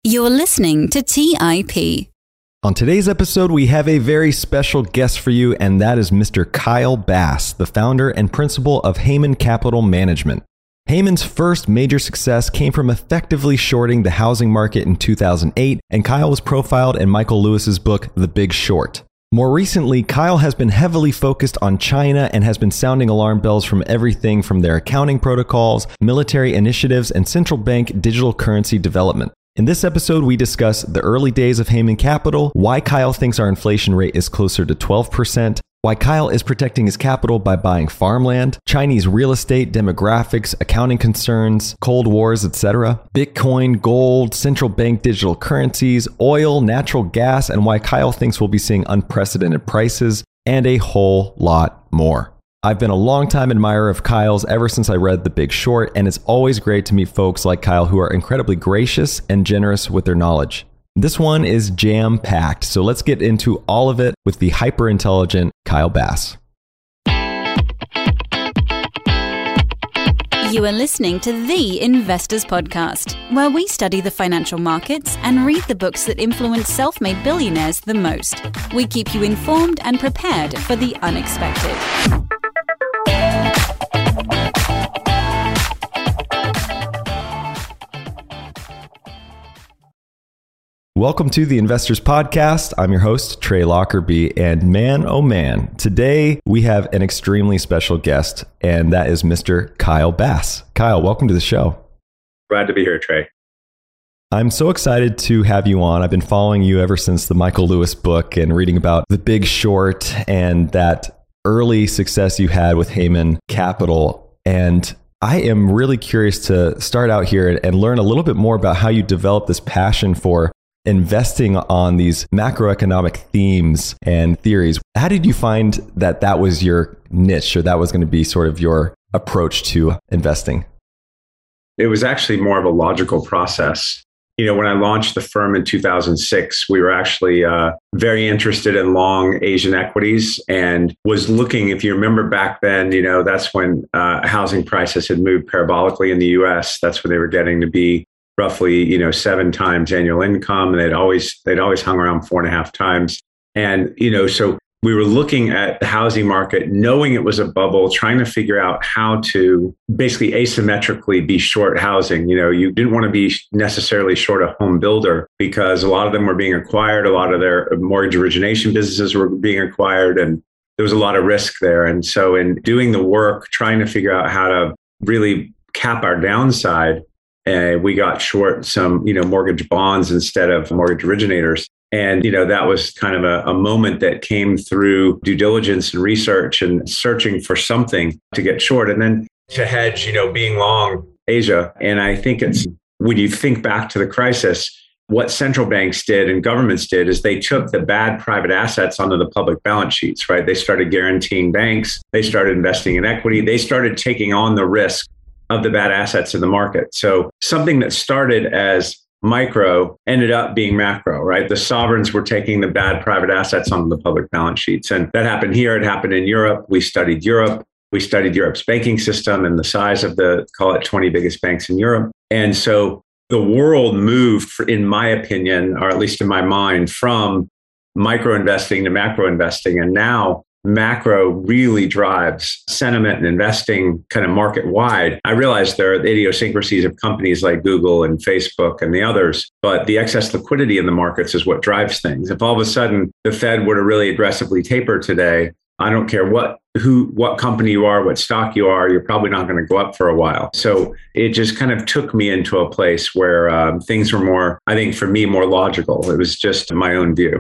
You're listening to TIP. On today's episode, we have a very special guest for you, and that is Mr. Kyle Bass, the founder and principal of Hayman Capital Management. Hayman's first major success came from effectively shorting the housing market in 2008, and Kyle was profiled in Michael Lewis's book, The Big Short. More recently, Kyle has been heavily focused on China and has been sounding alarm bells from everything from their accounting protocols, military initiatives, and central bank digital currency development. In this episode, we discuss the early days of Hayman Capital, why Kyle thinks our inflation rate is closer to 12%, why Kyle is protecting his capital by buying farmland, Chinese real estate, demographics, accounting concerns, Cold Wars, etc., Bitcoin, gold, central bank digital currencies, oil, natural gas, and why Kyle thinks we'll be seeing unprecedented prices, and a whole lot more. I've been a longtime admirer of Kyle's ever since I read The Big Short, and it's always great to meet folks like Kyle who are incredibly gracious and generous with their knowledge. This one is jam-packed, so let's get into all of it with the hyper-intelligent Kyle Bass. You are listening to The Investors Podcast, where we study the financial markets and read the books that influence self-made billionaires the most. We keep you informed and prepared for the unexpected. Welcome to the Investors Podcast. I'm your host, Trey Lockerbie, and man, oh man, today we have an extremely special guest, and that is Mr. Kyle Bass. Kyle, welcome to the show. Glad to be here, Trey. I'm so excited to have you on. I've been following you ever since the Michael Lewis book and reading about The Big Short and that early success you had with Hayman Capital. And I am really curious to start out here and learn a little bit more about how you developed this passion for investing on these macroeconomic themes and theories. How did you find that that was your niche, or that was going to be sort of your approach to investing? It was actually more of a logical process. You know, when I launched the firm in 2006, we were actually very interested in long Asian equities and was looking, if you remember back then, you know, that's when housing prices had moved parabolically in the US. That's when they were getting to be roughly, 7 times annual income. And they'd always hung around 4.5 times. And, so we were looking at the housing market, knowing it was a bubble, trying to figure out how to basically asymmetrically be short housing. You didn't want to be necessarily short a home builder because a lot of them were being acquired. A lot of their mortgage origination businesses were being acquired, and there was a lot of risk there. And so in doing the work, trying to figure out how to really cap our downside, we got short some, mortgage bonds instead of mortgage originators. And, that was kind of a moment that came through due diligence and research and searching for something to get short and then to hedge, being long Asia. And I think it's when you think back to the crisis, what central banks did and governments did is they took the bad private assets onto the public balance sheets, right? They started guaranteeing banks. They started investing in equity. They started taking on the risk of the bad assets in the market. So something that started as micro ended up being macro, right? The sovereigns were taking the bad private assets onto the public balance sheets. And that happened here. It happened in Europe. We studied Europe. We studied Europe's banking system and the size of the, call it 20 biggest banks in Europe. And so the world moved, in my opinion, or at least in my mind, from micro investing to macro investing. And now macro really drives sentiment and investing kind of market wide. I realize there are the idiosyncrasies of companies like Google and Facebook and the others, but the excess liquidity in the markets is what drives things. If all of a sudden the Fed were to really aggressively taper today, I don't care what company you are, what stock you are, you're probably not going to go up for a while. So it just kind of took me into a place where things were more, I think for me, more logical. It was just my own view.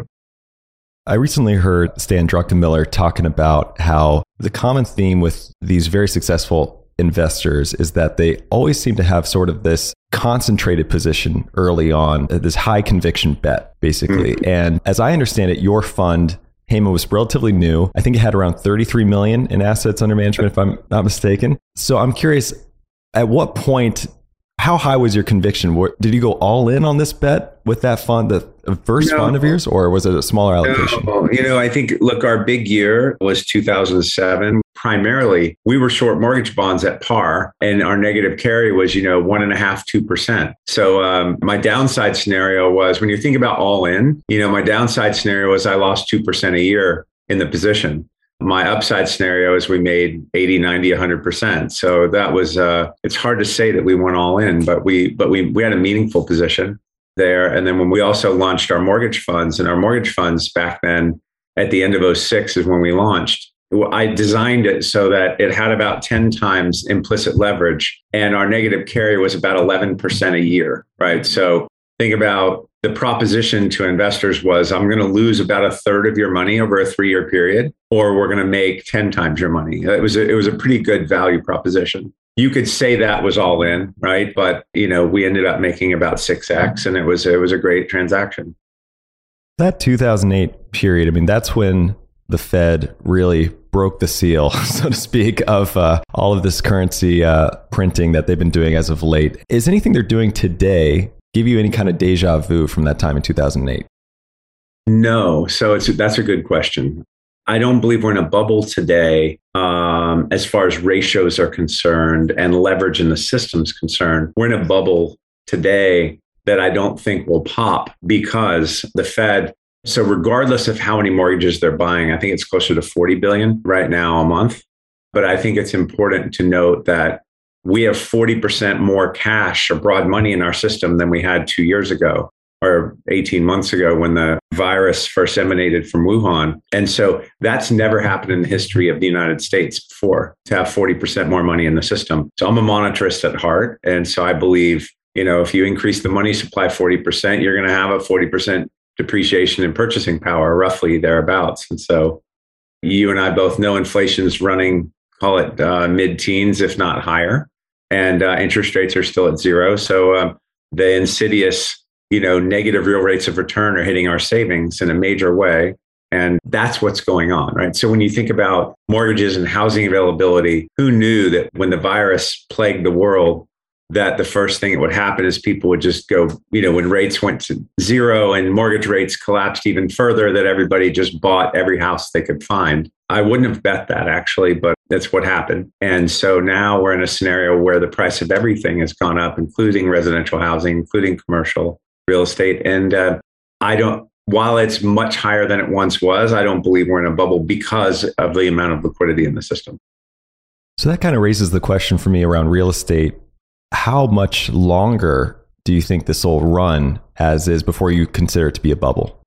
I recently heard Stan Druckenmiller talking about how the common theme with these very successful investors is that they always seem to have sort of this concentrated position early on, this high conviction bet, basically. Mm-hmm. And as I understand it, your fund, Hayman, was relatively new. I think it had around 33 million in assets under management, if I'm not mistaken. So I'm curious, at what point How high was your conviction? Did you go all in on this bet with that fund, the first fund of yours, or was it a smaller allocation? No, I think, look, our big year was 2007. Primarily, we were short mortgage bonds at par, and our negative carry was, 1.5%, 2%. So my downside scenario was, when you think about all in, my downside scenario was I lost 2% a year in the position. My upside scenario is we made 80, 90, 100%. So that was, it's hard to say that we went all in, but we had a meaningful position there. And then when we also launched our mortgage funds, and our mortgage funds back then at the end of 2006 is when we launched. I designed it so that it had about 10 times implicit leverage, and our negative carry was about 11% a year, right? So think about the proposition to investors was, I'm going to lose about a third of your money over a 3-year period, or we're going to make 10 times your money. It was a pretty good value proposition. You could say that was all in, right? But, we ended up making about 6x, and it was a great transaction. That 2008 period, that's when the Fed really broke the seal, so to speak, of all of this currency printing that they've been doing as of late. Is anything they're doing today give you any kind of deja vu from that time in 2008? No. So that's a good question. I don't believe we're in a bubble today as far as ratios are concerned and leverage in the system's concerned. We're in a bubble today that I don't think will pop because the Fed, so regardless of how many mortgages they're buying, I think it's closer to 40 billion right now a month. But I think it's important to note that we have 40% more cash or broad money in our system than we had 2 years ago or 18 months ago when the virus first emanated from Wuhan. And so that's never happened in the history of the United States before, to have 40% more money in the system. So I'm a monetarist at heart. And so I believe, if you increase the money supply 40%, you're going to have a 40% depreciation in purchasing power, roughly thereabouts. And so you and I both know inflation's running, call it mid-teens, if not higher. And interest rates are still at zero. So the insidious, negative real rates of return are hitting our savings in a major way. And that's what's going on, right? So when you think about mortgages and housing availability, who knew that when the virus plagued the world, that the first thing that would happen is people would just go, when rates went to zero and mortgage rates collapsed even further, that everybody just bought every house they could find. I wouldn't have bet that actually, but that's what happened. And so now we're in a scenario where the price of everything has gone up, including residential housing, including commercial real estate. And while it's much higher than it once was, I don't believe we're in a bubble because of the amount of liquidity in the system. So that kind of raises the question for me around real estate. How much longer do you think this will run as is before you consider it to be a bubble?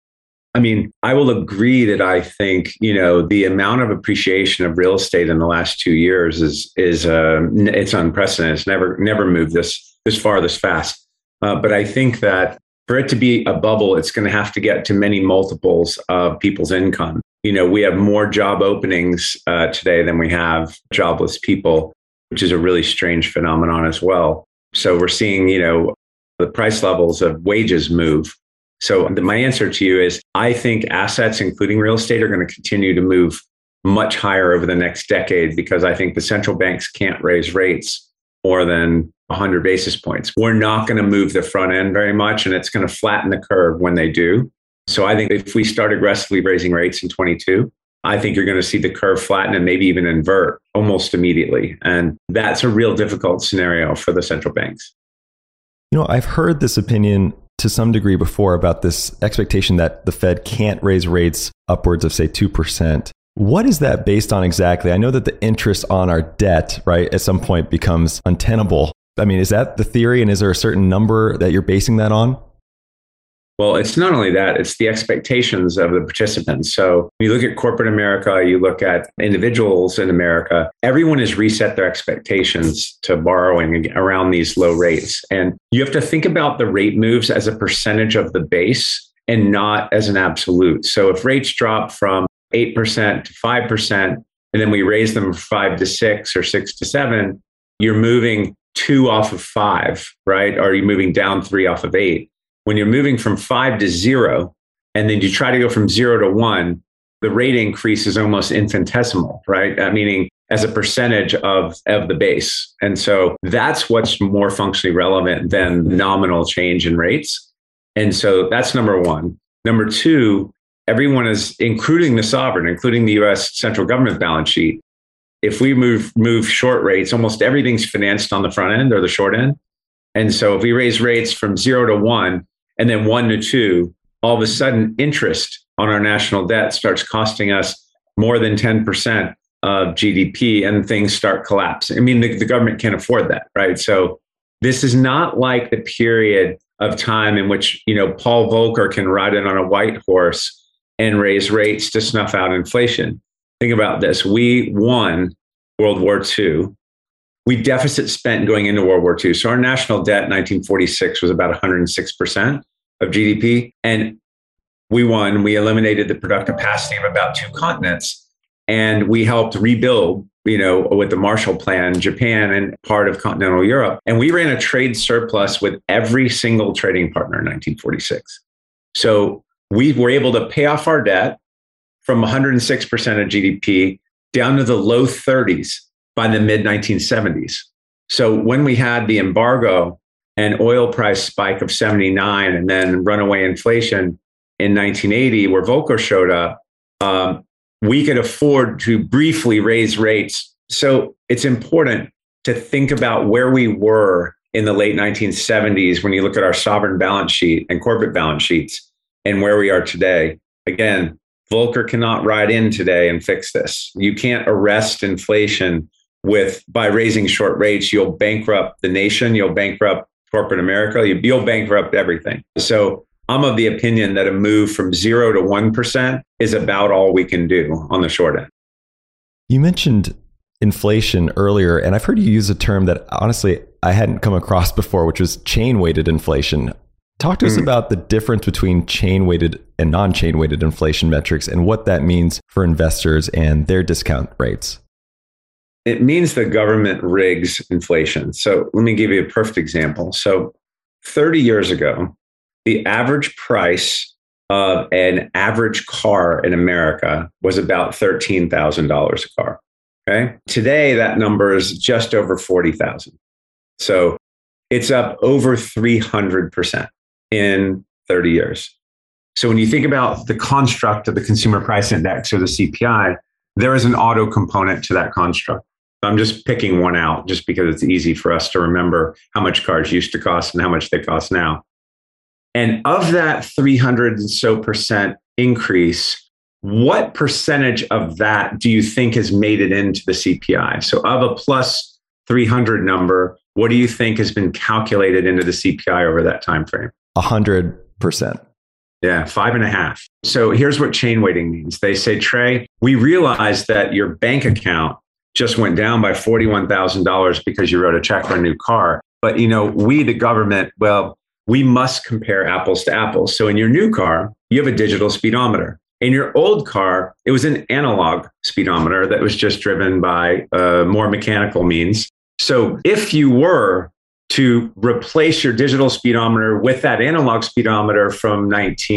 I will agree that I think, the amount of appreciation of real estate in the last 2 years is it's unprecedented. It's never moved this far, this fast. But I think that for it to be a bubble, it's going to have to get to many multiples of people's income. We have more job openings today than we have jobless people, which is a really strange phenomenon as well. So we're seeing, the price levels of wages move. So my answer to you is, I think assets, including real estate, are going to continue to move much higher over the next decade because I think the central banks can't raise rates more than 100 basis points. We're not going to move the front end very much, and it's going to flatten the curve when they do. So I think if we start aggressively raising rates in 22, I think you're going to see the curve flatten and maybe even invert almost immediately. And that's a real difficult scenario for the central banks. I've heard this opinion to some degree before about this expectation that the Fed can't raise rates upwards of, say, 2%. What is that based on exactly? I know that the interest on our debt, right, at some point becomes untenable. Is that the theory? And is there a certain number that you're basing that on? Well, it's not only that, it's the expectations of the participants. So you look at corporate America, you look at individuals in America, everyone has reset their expectations to borrowing around these low rates. And you have to think about the rate moves as a percentage of the base and not as an absolute. So if rates drop from 8% to 5%, and then we raise them from 5 to 6 or 6 to 7, you're moving 2 off of 5, right? Or you're moving down 3 off of 8. When you're moving from 5 to 0, and then you try to go from 0 to 1, the rate increase is almost infinitesimal, right? Meaning as a percentage of the base. And so that's what's more functionally relevant than nominal change in rates. And so that's number one. Number two, everyone is, including the sovereign, including the US central government balance sheet. If we move short rates, almost everything's financed on the front end or the short end. And so if we raise rates from 0 to 1 and then 1 to 2, all of a sudden interest on our national debt starts costing us more than 10% of GDP and things start collapsing. I mean, the government can't afford that, right? So this is not like the period of time in which, Paul Volcker can ride in on a white horse and raise rates to snuff out inflation. Think about this. We won World War II. We deficit spent going into World War II. So our national debt in 1946 was about 106% of GDP. And we won. We eliminated the productive capacity of about 2 continents. And we helped rebuild, with the Marshall Plan, Japan and part of continental Europe. And we ran a trade surplus with every single trading partner in 1946. So we were able to pay off our debt from 106% of GDP down to the low 30s by the mid 1970s. So when we had the embargo and oil price spike of 79 and then runaway inflation in 1980, where Volcker showed up, we could afford to briefly raise rates. So it's important to think about where we were in the late 1970s when you look at our sovereign balance sheet and corporate balance sheets and where we are today. Again, Volcker cannot ride in today and fix this. You can't arrest inflation by raising short rates. You'll bankrupt the nation. You'll bankrupt corporate America. You'll bankrupt everything. So I'm of the opinion that a move from 0 to 1% is about all we can do on the short end. You mentioned inflation earlier, and I've heard you use a term that honestly I hadn't come across before, which was chain-weighted inflation. Talk to us about the difference between chain-weighted and non-chain-weighted inflation metrics and what that means for investors and their discount rates. It means the government rigs inflation. So let me give you a perfect example. So 30 years ago, the average price of an average car in America was about $13,000 a car. Okay. Today, that number is just over 40,000. So it's up over 300% in 30 years. So when you think about the construct of the Consumer Price Index or the CPI, there is an auto component to that construct. I'm just picking one out just because it's easy for us to remember how much cars used to cost and how much they cost now. And of that 300% and so increase, what percentage of that do you think has made it into the CPI? So of a plus 300 number, what do you think has been calculated into the CPI over that time frame? 100%. Yeah, 5.5. So here's what chain weighting means. They say, Trey, we realize that your bank account just went down by $41,000 because you wrote a check for a new car. But, we, the government, we must compare apples to apples. So in your new car, you have a digital speedometer. In your old car, it was an analog speedometer that was just driven by more mechanical means. So if you were to replace your digital speedometer with that analog speedometer from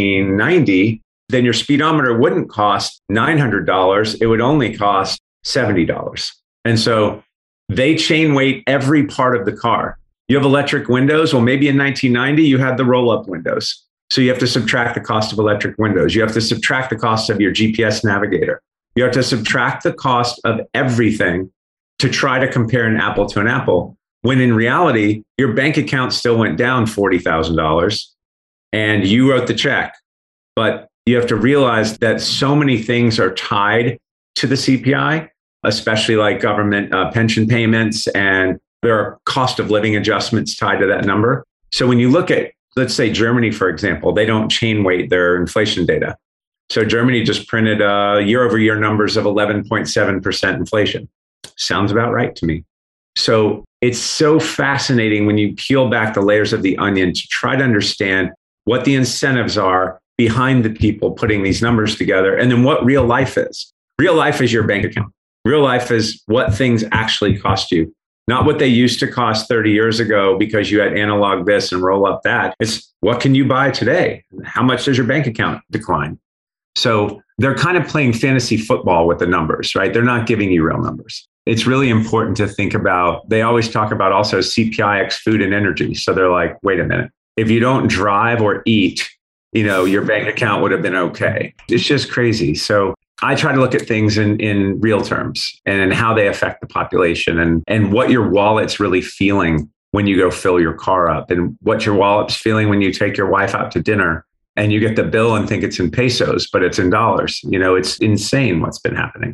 1990, then your speedometer wouldn't cost $900. It would only cost $70. And so they chain weight every part of the car. You have electric windows. Well, maybe in 1990, you had the roll-up windows. So you have to subtract the cost of electric windows. You have to subtract the cost of your GPS navigator. You have to subtract the cost of everything to try to compare an apple to an apple, when in reality, your bank account still went down $40,000 and you wrote the check. But you have to realize that so many things are tied to the CPI, especially like government pension payments, and there are cost of living adjustments tied to that number. So when you look at, let's say Germany, for example, they don't chain weight their inflation data. So Germany just printed year over year numbers of 11.7% inflation. Sounds about right to me. So it's so fascinating when you peel back the layers of the onion to try to understand what the incentives are behind the people putting these numbers together, and then what real life is. Real life is your bank account. Real life is what things actually cost you. Not what they used to cost 30 years ago because you had analog this and roll up that. It's what can you buy today? How much does your bank account decline? So they're kind of playing fantasy football with the numbers, right? They're not giving you real numbers. it's really important to think about, they always talk about also CPI-X food and energy. So they're like, wait a minute, if you don't drive or eat, your bank account would have been okay. It's just crazy. So I try to look at things in real terms and how they affect the population and what your wallet's really feeling when you go fill your car up and what your wallet's feeling when you take your wife out to dinner and you get the bill and think it's in pesos, but it's in dollars. It's insane what's been happening.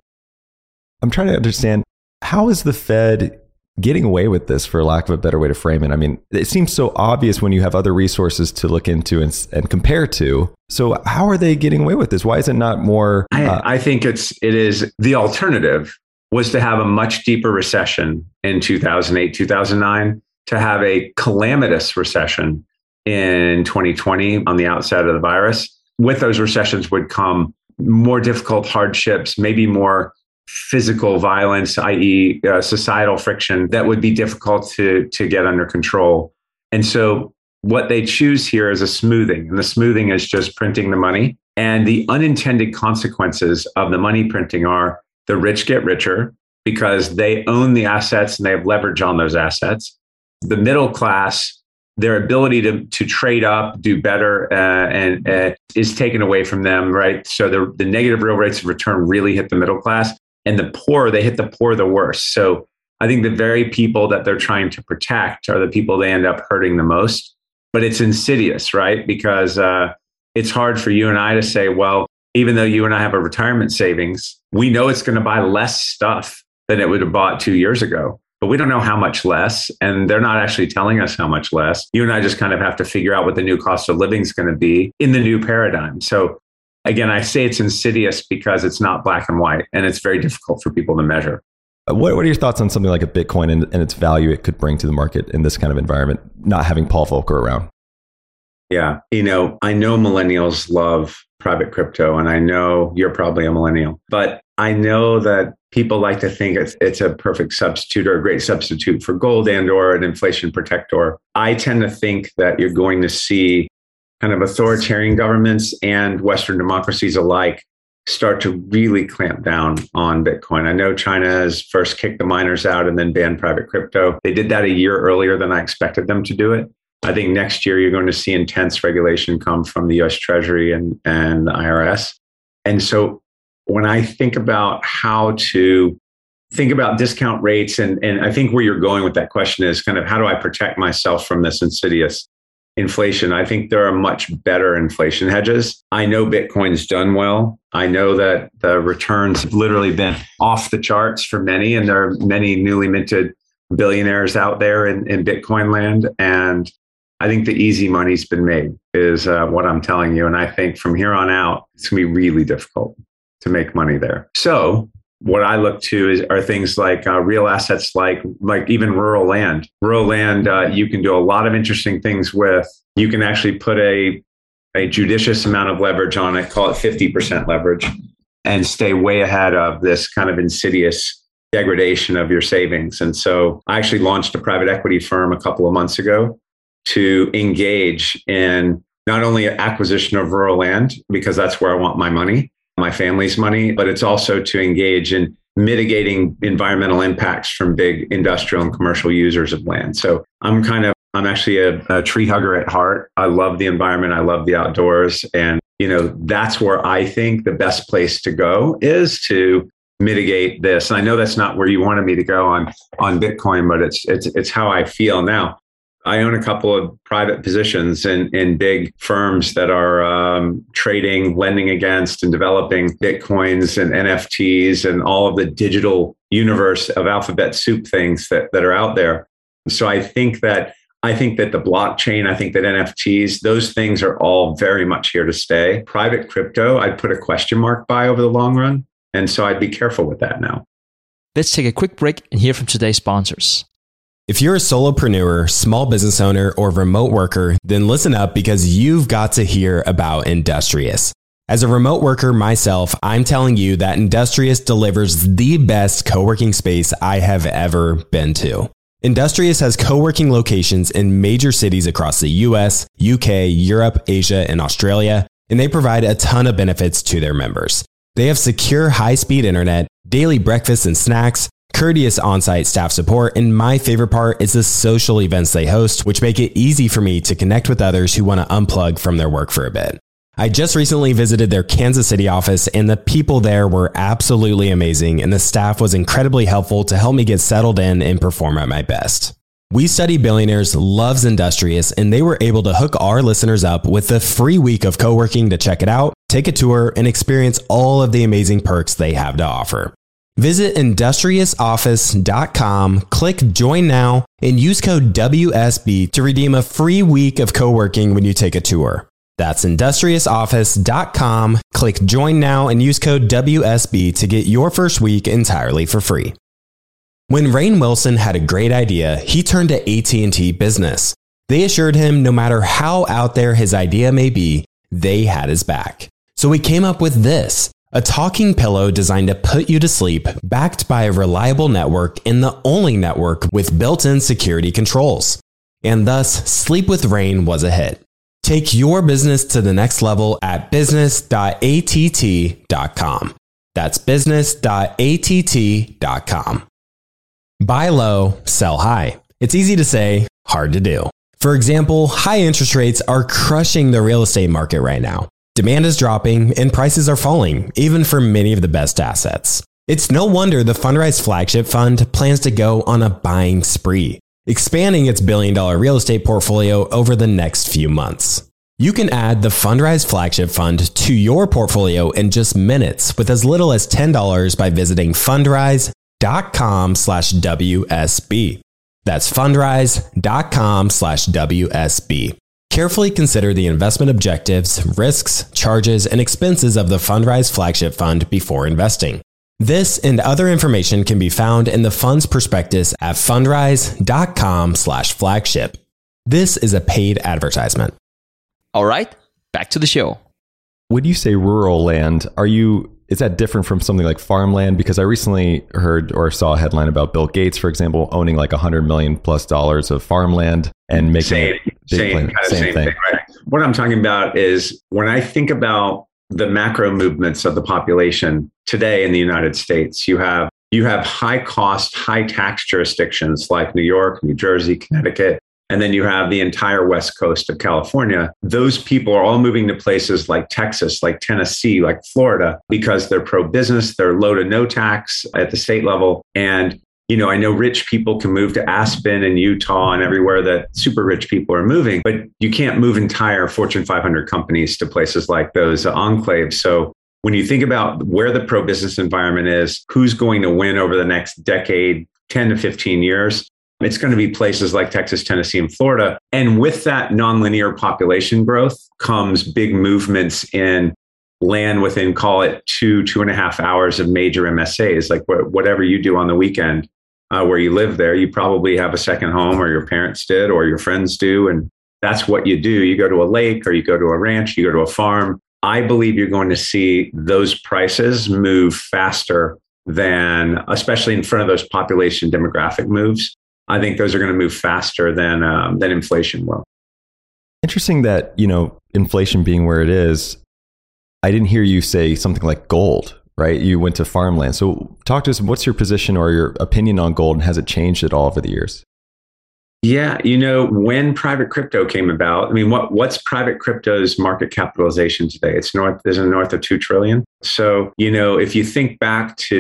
I'm trying to understand, how is the Fed getting away with this, for lack of a better way to frame it? I mean, it seems so obvious when you have other resources to look into and compare to. So how are they getting away with this? Why is it not more? I think it is the alternative was to have a much deeper recession in 2008, 2009, to have a calamitous recession in 2020 on the outset of the virus. With those recessions would come more difficult hardships, maybe more physical violence, i.e. Societal friction that would be difficult to get under control. And so what they choose here is a smoothing. And the smoothing is just printing the money. And the unintended consequences of the money printing are the rich get richer because they own the assets and they have leverage on those assets. The middle class, their ability to trade up, do better, and is taken away from them, right? So the negative real rates of return really hit the middle class. And the poor, they hit the poor the worst. So I think the very people that they're trying to protect are the people they end up hurting the most. But it's insidious, right? Because it's hard for you and I to say, well, even though you and I have a retirement savings, we know it's going to buy less stuff than it would have bought 2 years ago. But we don't know how much less. And they're not actually telling us how much less. You and I just kind of have to figure out what the new cost of living is going to be in the new paradigm. So again, I say it's insidious because it's not black and white, and it's very difficult for people to measure. What are your thoughts on something like a Bitcoin and its value it could bring to the market in this kind of environment, not having Paul Volcker around? Yeah. I know millennials love private crypto, and I know you're probably a millennial, but I know that people like to think it's a perfect substitute or a great substitute for gold and or an inflation protector. I tend to think that you're going to see kind of authoritarian governments and Western democracies alike start to really clamp down on Bitcoin. I know China has first kicked the miners out and then banned private crypto. They did that a year earlier than I expected them to do it. I think next year you're going to see intense regulation come from the US Treasury and the IRS. And so when I think about how to think about discount rates, and I think where you're going with that question is kind of how do I protect myself from this insidious inflation? I think there are much better inflation hedges. I know Bitcoin's done well. I know that the returns have literally been off the charts for many, and there are many newly minted billionaires out there in Bitcoin land. And I think the easy money's been made is what I'm telling you. And I think from here on out, it's going to be really difficult to make money there. So what I look to are things like real assets, like even rural land. Rural land, you can do a lot of interesting things with. You can actually put a judicious amount of leverage on it, call it 50% leverage, and stay way ahead of this kind of insidious degradation of your savings. And so I actually launched a private equity firm a couple of months ago to engage in not only acquisition of rural land, because that's where I want my money, my family's money, but it's also to engage in mitigating environmental impacts from big industrial and commercial users of land. So I'm actually a tree hugger at heart. I love the environment. I love the outdoors. And, that's where I think the best place to go is to mitigate this. And I know that's not where you wanted me to go on Bitcoin, but it's how I feel now. I own a couple of private positions in big firms that are trading, lending against, and developing Bitcoins and NFTs and all of the digital universe of alphabet soup things that are out there. So I think that the blockchain, I think that NFTs, those things are all very much here to stay. Private crypto, I'd put a question mark by over the long run. And so I'd be careful with that now. Let's take a quick break and hear from today's sponsors. If you're a solopreneur, small business owner, or remote worker, then listen up because you've got to hear about Industrious. As a remote worker myself, I'm telling you that Industrious delivers the best co-working space I have ever been to. Industrious has co-working locations in major cities across the US, UK, Europe, Asia, and Australia, and they provide a ton of benefits to their members. They have secure high-speed internet, daily breakfast and snacks, courteous on-site staff support, and my favorite part is the social events they host, which make it easy for me to connect with others who want to unplug from their work for a bit. I just recently visited their Kansas City office, and the people there were absolutely amazing, and the staff was incredibly helpful to help me get settled in and perform at my best. We Study Billionaires loves Industrious, and they were able to hook our listeners up with a free week of co-working to check it out, take a tour, and experience all of the amazing perks they have to offer. Visit industriousoffice.com, click Join Now, and use code WSB to redeem a free week of co-working when you take a tour. That's industriousoffice.com, click Join Now, and use code WSB to get your first week entirely for free. When Rainn Wilson had a great idea, he turned to AT&T Business. They assured him no matter how out there his idea may be, they had his back. So he came up with this. A talking pillow designed to put you to sleep, backed by a reliable network and the only network with built-in security controls. And thus, Sleep with Rainn was a hit. Take your business to the next level at business.att.com. That's business.att.com. Buy low, sell high. It's easy to say, hard to do. For example, high interest rates are crushing the real estate market right now. Demand is dropping and prices are falling, even for many of the best assets. It's no wonder the Fundrise Flagship Fund plans to go on a buying spree, expanding its billion-dollar real estate portfolio over the next few months. You can add the Fundrise Flagship Fund to your portfolio in just minutes with as little as $10 by visiting fundrise.com/WSB. That's fundrise.com/WSB. Carefully consider the investment objectives, risks, charges, and expenses of the Fundrise Flagship Fund before investing. This and other information can be found in the fund's prospectus at fundrise.com/flagship. This is a paid advertisement. All right, back to the show. When you say rural land, is that different from something like farmland? Because I recently heard or saw a headline about Bill Gates, for example, owning like $100 million plus of farmland and making same thing. Right? What I'm talking about is when I think about the macro movements of the population today in the United States, you have high cost, high tax jurisdictions like New York, New Jersey, Connecticut, and then you have the entire West Coast of California. Those people are all moving to places like Texas, like Tennessee, like Florida, because they're pro-business, they're low to no tax at the state level. And, I know rich people can move to Aspen and Utah and everywhere that super rich people are moving, but you can't move entire Fortune 500 companies to places like those enclaves. So when you think about where the pro-business environment is, who's going to win over the next decade, 10 to 15 years, it's going to be places like Texas, Tennessee, and Florida. And with that nonlinear population growth comes big movements in land within, call it 2.5 hours of major MSAs, like whatever you do on the weekend where you live there, you probably have a second home or your parents did or your friends do. And that's what you do. You go to a lake or you go to a ranch, you go to a farm. I believe you're going to see those prices move faster than, especially in front of those population demographic moves. I think those are going to move faster than inflation will. Interesting that, inflation being where it is, I didn't hear you say something like gold, right? You went to farmland. So talk to us, what's your position or your opinion on gold, and has it changed at all over the years? Yeah, when private crypto came about, what's private crypto's market capitalization today? It's north of 2 trillion. So, if you think back to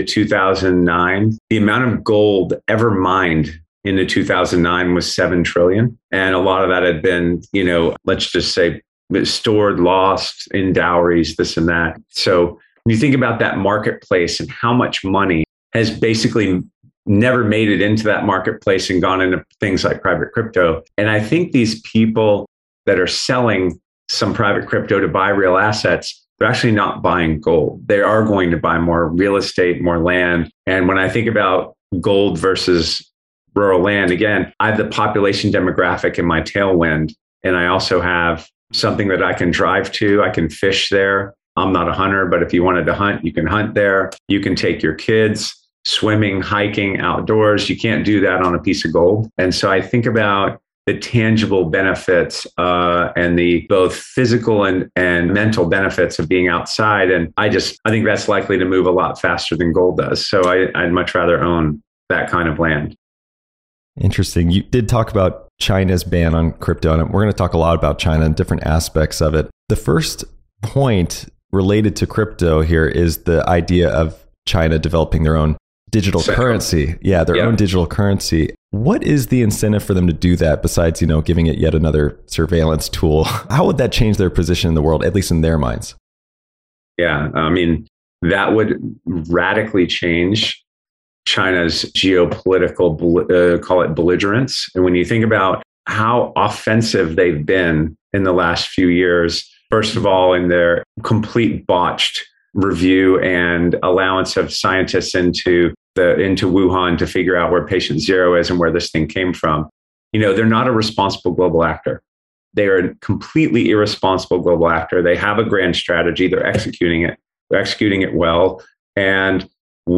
2009, the amount of gold ever mined into 2009 was 7 trillion. And a lot of that had been, let's just say stored, lost in dowries, this and that. So when you think about that marketplace and how much money has basically never made it into that marketplace and gone into things like private crypto. And I think these people that are selling some private crypto to buy real assets, they're actually not buying gold. They are going to buy more real estate, more land. And when I think about gold versus rural land, again, I have the population demographic in my tailwind. And I also have something that I can drive to. I can fish there. I'm not a hunter, but if you wanted to hunt, you can hunt there. You can take your kids swimming, hiking, outdoors. You can't do that on a piece of gold. And so I think about the tangible benefits and the both physical and mental benefits of being outside. And I think that's likely to move a lot faster than gold does. So I'd much rather own that kind of land. Interesting. You did talk about China's ban on crypto, and we're going to talk a lot about China and different aspects of it. The first point related to crypto here is the idea of China developing their own digital currency. Yeah, their own digital currency. What is the incentive for them to do that besides, giving it yet another surveillance tool? How would that change their position in the world, at least in their minds? Yeah, I mean, that would radically change China's geopolitical, call it belligerence. And when you think about how offensive they've been in the last few years, first of all, in their complete botched review and allowance of scientists into Wuhan to figure out where patient zero is and where this thing came from. They're not a responsible global actor. They are a completely irresponsible global actor. They have a grand strategy. They're executing it. They're executing it well. And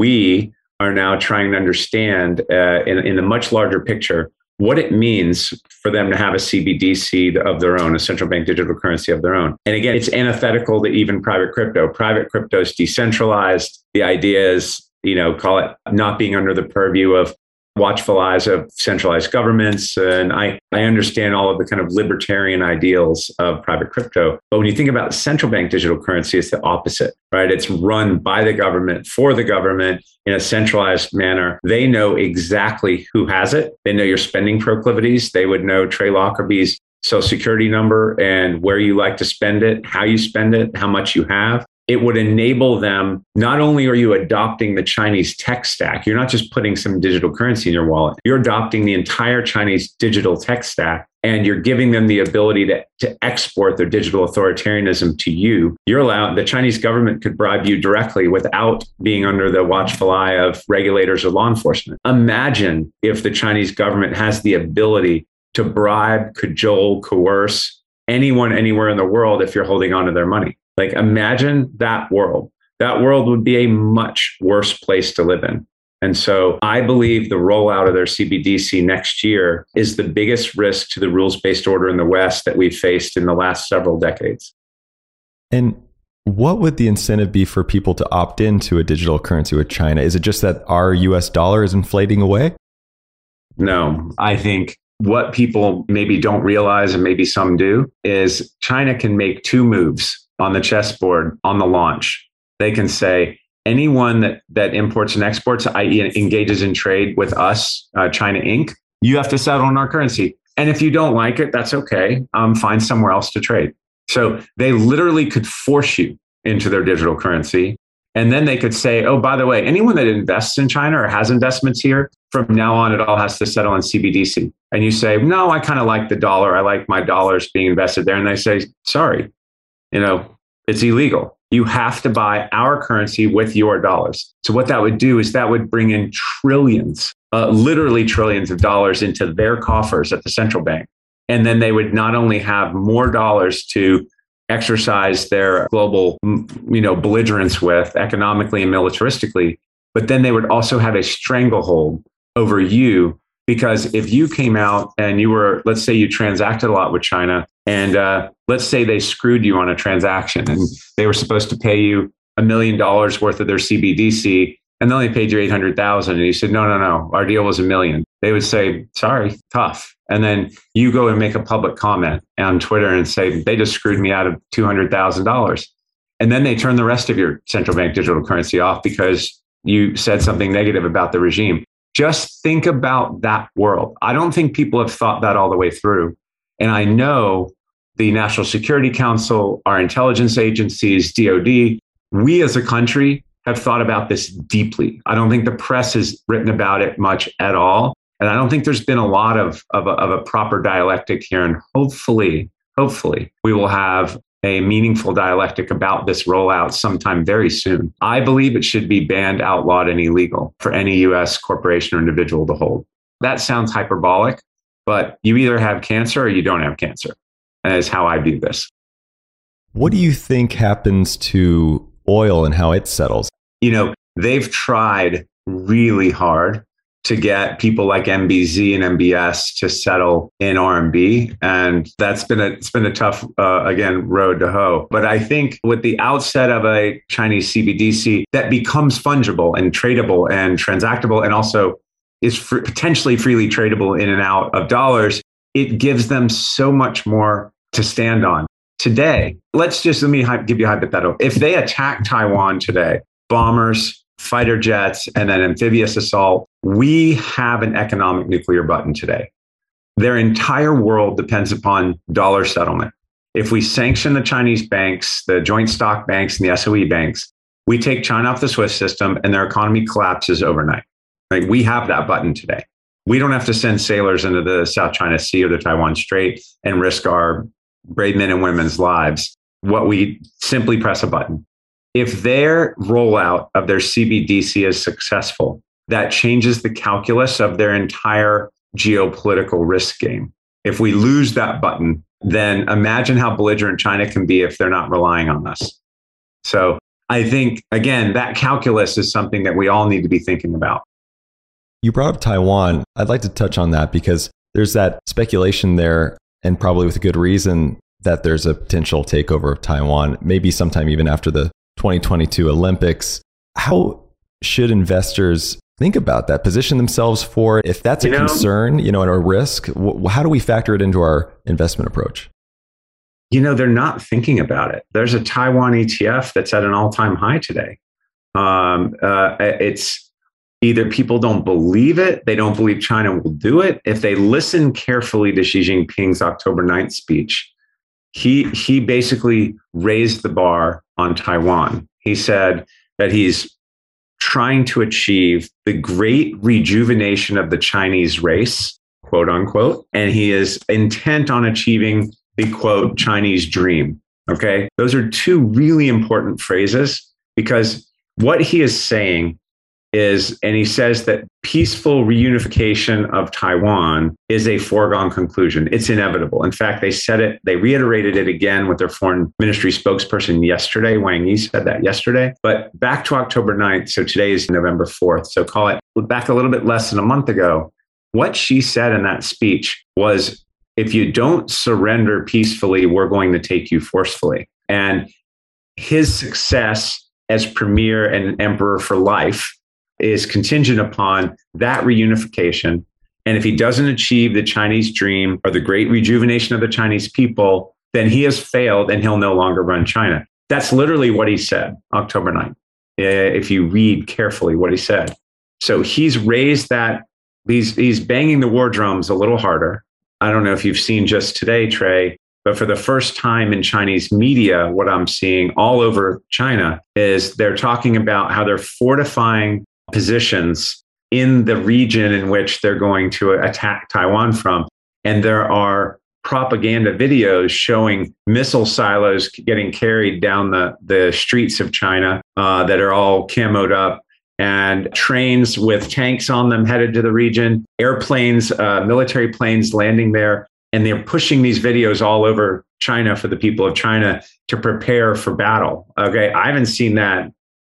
we are now trying to understand in a much larger picture what it means for them to have a CBDC of their own, a central bank digital currency of their own. And again, it's antithetical to even private crypto. Private crypto is decentralized. The idea is, call it not being under the purview of watchful eyes of centralized governments. And I understand all of the kind of libertarian ideals of private crypto. But when you think about central bank digital currency, it's the opposite, right? It's run by the government, for the government in a centralized manner. They know exactly who has it. They know your spending proclivities. They would know Trey Lockerbie's social security number and where you like to spend it, how you spend it, how much you have. It would enable them, not only are you adopting the Chinese tech stack, you're not just putting some digital currency in your wallet, you're adopting the entire Chinese digital tech stack, and you're giving them the ability to export their digital authoritarianism to you. The Chinese government could bribe you directly without being under the watchful eye of regulators or law enforcement. Imagine if the Chinese government has the ability to bribe, cajole, coerce anyone anywhere in the world if you're holding on to their money. Like, imagine that world. That world would be a much worse place to live in. And so I believe the rollout of their CBDC next year is the biggest risk to the rules-based order in the West that we've faced in the last several decades. And what would the incentive be for people to opt into a digital currency with China? Is it just that our US dollar is inflating away? No, I think what people maybe don't realize, and maybe some do, is China can make two moves on the chessboard on the launch. They can say, anyone that imports and exports, i.e. engages in trade with us, China Inc., you have to settle in our currency. And if you don't like it, that's okay. Find somewhere else to trade. So they literally could force you into their digital currency. And then they could say, oh, by the way, anyone that invests in China or has investments here, from now on, it all has to settle in CBDC. And you say, no, I kind of like the dollar. I like my dollars being invested there. And they say, sorry, it's illegal. You have to buy our currency with your dollars. So what that would do is that would bring in trillions, literally trillions of dollars into their coffers at the central bank. And then they would not only have more dollars to exercise their global, belligerence with economically and militaristically, but then they would also have a stranglehold over you. Because if you came out and you were, let's say you transacted a lot with China, and let's say they screwed you on a transaction and they were supposed to pay you $1 million worth of their CBDC, and they only paid you $800,000, and you said, no, our deal was $1 million. They would say, sorry, tough. And then you go and make a public comment on Twitter and say, they just screwed me out of $200,000. And then they turn the rest of your central bank digital currency off because you said something negative about the regime. Just think about that world. I don't think people have thought that all the way through. And I know the National Security Council, our intelligence agencies, DOD, we as a country have thought about this deeply. I don't think the press has written about it much at all. And I don't think there's been a lot of a proper dialectic here. And hopefully, we will have a meaningful dialectic about this rollout sometime very soon. I believe it should be banned, outlawed, and illegal for any U.S. corporation or individual to hold. That sounds hyperbolic, but you either have cancer or you don't have cancer. And that is how I view this. What do you think happens to oil and how it settles? They've tried really hard to get people like MBZ and MBS to settle in RMB. And it's been a tough, road to hoe. But I think with the outset of a Chinese CBDC that becomes fungible and tradable and transactable and also is potentially freely tradable in and out of dollars, it gives them so much more to stand on. Today, let me give you a hypothetical. If they attack Taiwan today, bombers, fighter jets, and then amphibious assault, we have an economic nuclear button today. Their entire world depends upon dollar settlement. If we sanction the Chinese banks, the joint stock banks and the SOE banks, we take China off the SWIFT system and their economy collapses overnight. Right? We have that button today. We don't have to send sailors into the South China Sea or the Taiwan Strait and risk our brave men and women's lives. We simply press a button. If their rollout of their CBDC is successful, that changes the calculus of their entire geopolitical risk game. If we lose that button, then imagine how belligerent China can be if they're not relying on us. So I think, again, that calculus is something that we all need to be thinking about. You brought up Taiwan. I'd like to touch on that because there's that speculation there, and probably with good reason, that there's a potential takeover of Taiwan, maybe sometime even after the 2022 Olympics. How should investors think about that, position themselves for, if that's a concern, and a risk, how do we factor it into our investment approach? They're not thinking about it. There's a Taiwan ETF that's at an all-time high today. It's either people don't believe it, they don't believe China will do it. If they listen carefully to Xi Jinping's October 9th speech, he basically raised the bar on Taiwan. He said that he's trying to achieve the great rejuvenation of the Chinese race, quote unquote, and he is intent on achieving the quote Chinese dream. Okay. Those are two really important phrases, because what he is saying is, and he says that peaceful reunification of Taiwan is a foregone conclusion. It's inevitable. In fact, they reiterated it again with their foreign ministry spokesperson yesterday. Wang Yi said that yesterday. But back to October 9th, so today is November 4th, so call it back a little bit less than a month ago. What she said in that speech was, if you don't surrender peacefully, we're going to take you forcefully. And his success as premier and emperor for life is contingent upon that reunification. And if he doesn't achieve the Chinese dream or the great rejuvenation of the Chinese people, then he has failed and he'll no longer run China. That's literally what he said October 9th, if you read carefully what he said. So he's raised that, he's banging the war drums a little harder. I don't know if you've seen just today, Trey, but for the first time in Chinese media, what I'm seeing all over China is they're talking about how they're fortifying positions in the region in which they're going to attack Taiwan from. And there are propaganda videos showing missile silos getting carried down the streets of China that are all camoed up, and trains with tanks on them headed to the region, airplanes, military planes landing there. And they're pushing these videos all over China for the people of China to prepare for battle. Okay, I haven't seen that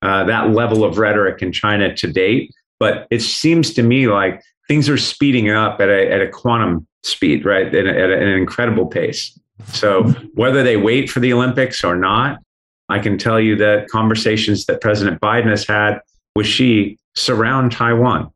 level of rhetoric in China to date, but it seems to me like things are speeding up at a quantum speed, right? At an incredible pace. So whether they wait for the Olympics or not, I can tell you that conversations that President Biden has had with Xi surround Taiwan.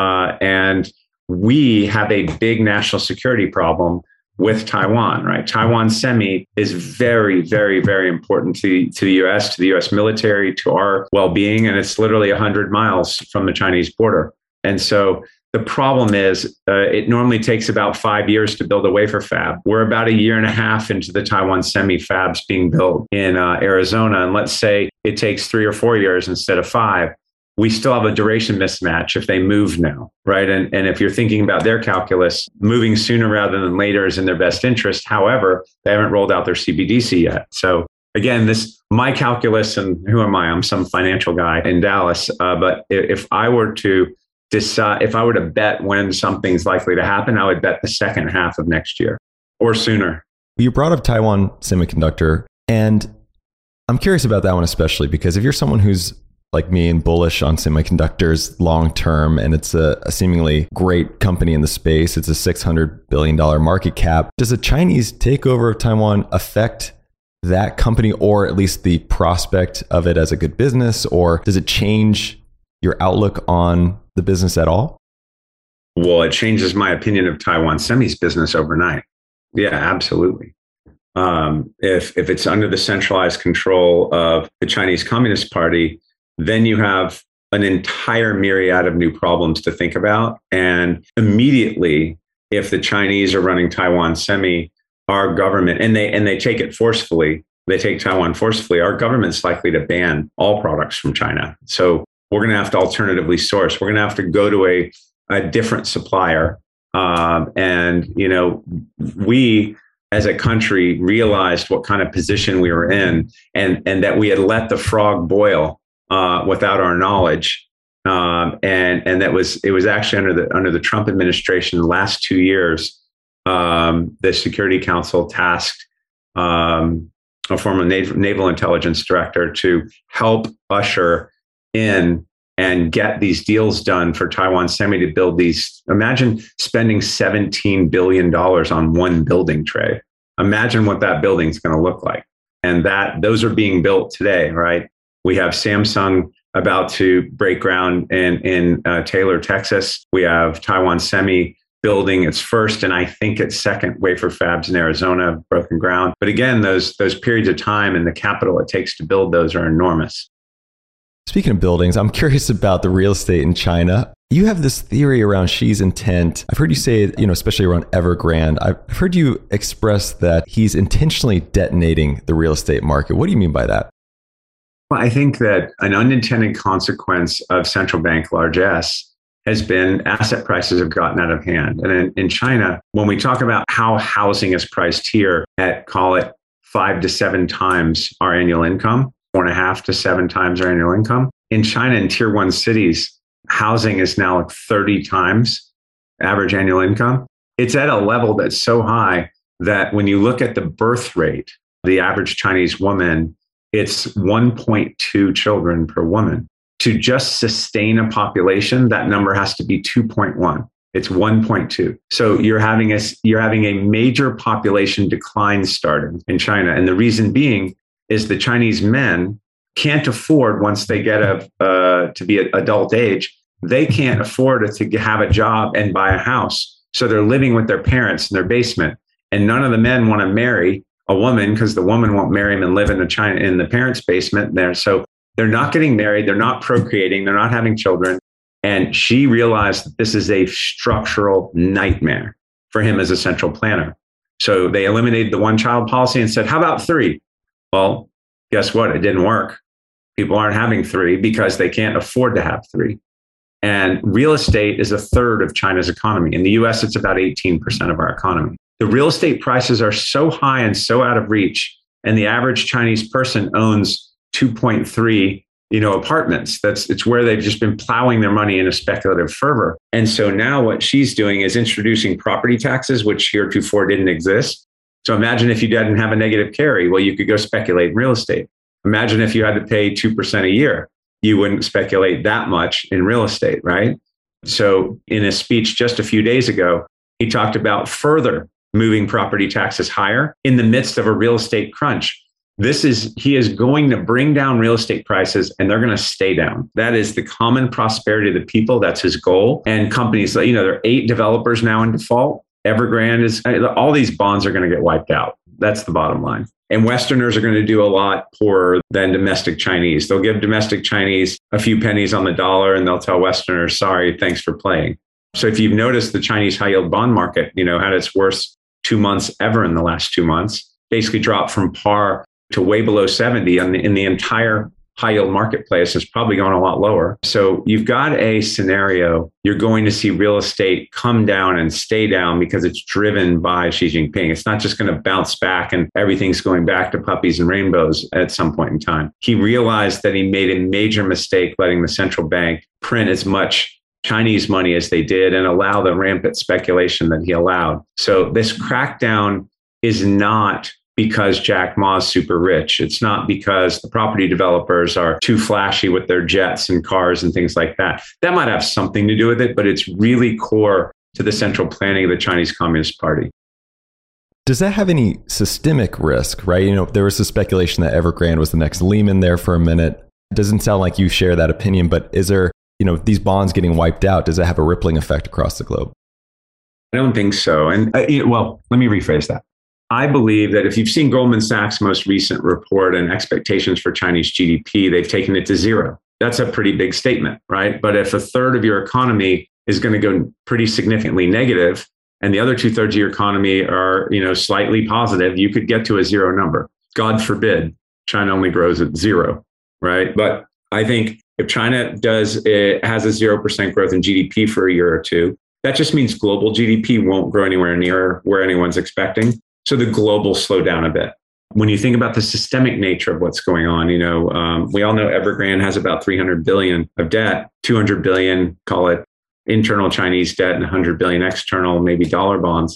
And we have a big national security problem with Taiwan, right? Taiwan Semi is very, very, very important to the U.S., to the U.S. military, to our well-being, and it's literally 100 miles from the Chinese border. And so the problem is it normally takes about 5 years to build a wafer fab. We're about a year and a half into the Taiwan Semi fabs being built in Arizona, and let's say it takes 3 or 4 years instead of 5. We still have a duration mismatch if they move now, right? And if you're thinking about their calculus, moving sooner rather than later is in their best interest. However, they haven't rolled out their CBDC yet. So again, my calculus, and who am I? I'm some financial guy in Dallas. But if I were to decide, if I were to bet when something's likely to happen, I would bet the second half of next year or sooner. You brought up Taiwan Semiconductor, and I'm curious about that one, especially because if you're someone who's like me and bullish on semiconductors long term, and it's a seemingly great company in the space, it's a $600 billion market cap. Does a Chinese takeover of Taiwan affect that company, or at least the prospect of it as a good business, or does it change your outlook on the business at all? Well, it changes my opinion of Taiwan Semi's business overnight. Yeah, absolutely. If it's under the centralized control of the Chinese Communist Party, then you have an entire myriad of new problems to think about. And immediately, if the Chinese are running Taiwan Semi, our government, and they take it forcefully, they take Taiwan forcefully, our government's likely to ban all products from China. So we're going to have to alternatively source. We're going to have to go to a different supplier. And, we as a country realized what kind of position we were in, and that we had let the frog boil without our knowledge. And it was actually under the Trump administration, the last 2 years, the Security Council tasked a former naval intelligence director to help usher in and get these deals done for Taiwan Semi to build these. Imagine spending $17 billion on one building tray. Imagine what that building's going to look like. And those are being built today, right? We have Samsung about to break ground in Taylor, Texas. We have Taiwan Semi building its first and I think its second wafer fabs in Arizona have broken ground. But again, those periods of time and the capital it takes to build those are enormous. Speaking of buildings, I'm curious about the real estate in China. You have this theory around Xi's intent. I've heard you say, especially around Evergrande, I've heard you express that he's intentionally detonating the real estate market. What do you mean by that? Well, I think that an unintended consequence of central bank largesse has been asset prices have gotten out of hand. And in China, when we talk about how housing is priced here at, call it 5 to 7 times our annual income, 4.5 to 7 times our annual income. In China, in tier 1 cities, housing is now like 30 times average annual income. It's at a level that's so high that when you look at the birth rate, the average Chinese woman, it's 1.2 children per woman. To just sustain a population, that number has to be 2.1. It's 1.2. So you're having a major population decline starting in China. And the reason being is the Chinese men can't afford, once they get to be adult age, they can't afford to have a job and buy a house. So they're living with their parents in their basement. And none of the men want to marry a woman because the woman won't marry him and live in the parents' basement there. So they're not getting married. They're not procreating. They're not having children. And she realized that this is a structural nightmare for him as a central planner. So they eliminated the 1-child policy and said, how about 3? Well, guess what? It didn't work. People aren't having 3 because they can't afford to have 3. And real estate is a third of China's economy. In the US, it's about 18% of our economy. The real estate prices are so high and so out of reach. And the average Chinese person owns 2.3, apartments. It's where they've just been plowing their money in a speculative fervor. And so now what she's doing is introducing property taxes, which heretofore didn't exist. So imagine if you didn't have a negative carry. Well, you could go speculate in real estate. Imagine if you had to pay 2% a year. You wouldn't speculate that much in real estate, right? So in a speech just a few days ago, he talked about further moving property taxes higher in the midst of a real estate crunch. He is going to bring down real estate prices and they're going to stay down. That is the common prosperity of the people. That's his goal. And companies, there are 8 developers now in default. Evergrande all these bonds are going to get wiped out. That's the bottom line. And Westerners are going to do a lot poorer than domestic Chinese. They'll give domestic Chinese a few pennies on the dollar and they'll tell Westerners, sorry, thanks for playing. So if you've noticed, the Chinese high yield bond market, had its worst 2 months ever in the last 2 months, basically dropped from par to way below 70 in the entire high yield marketplace. Is probably going a lot lower. So you've got a scenario, you're going to see real estate come down and stay down because it's driven by Xi Jinping. It's not just going to bounce back and everything's going back to puppies and rainbows at some point in time. He realized that he made a major mistake letting the central bank print as much Chinese money as they did and allow the rampant speculation that he allowed. So this crackdown is not because Jack Ma's super rich. It's not because the property developers are too flashy with their jets and cars and things like that. That might have something to do with it, but it's really core to the central planning of the Chinese Communist Party. Does that have any systemic risk, right? There was the speculation that Evergrande was the next Lehman there for a minute. It doesn't sound like you share that opinion, but is there these bonds getting wiped out, does it have a rippling effect across the globe? I don't think so. And well, let me rephrase that. I believe that if you've seen Goldman Sachs' most recent report and expectations for Chinese GDP, they've taken it to zero. That's a pretty big statement, right? But if a third of your economy is going to go pretty significantly negative and the other 2/3 of your economy are, slightly positive, you could get to a zero number. God forbid China only grows at zero, right? But I think if China has a 0% growth in GDP for a year or two, that just means global GDP won't grow anywhere near where anyone's expecting. So the global slow down a bit. When you think about the systemic nature of what's going on, we all know Evergrande has about 300 billion of debt, 200 billion, call it internal Chinese debt, and 100 billion external, maybe dollar bonds.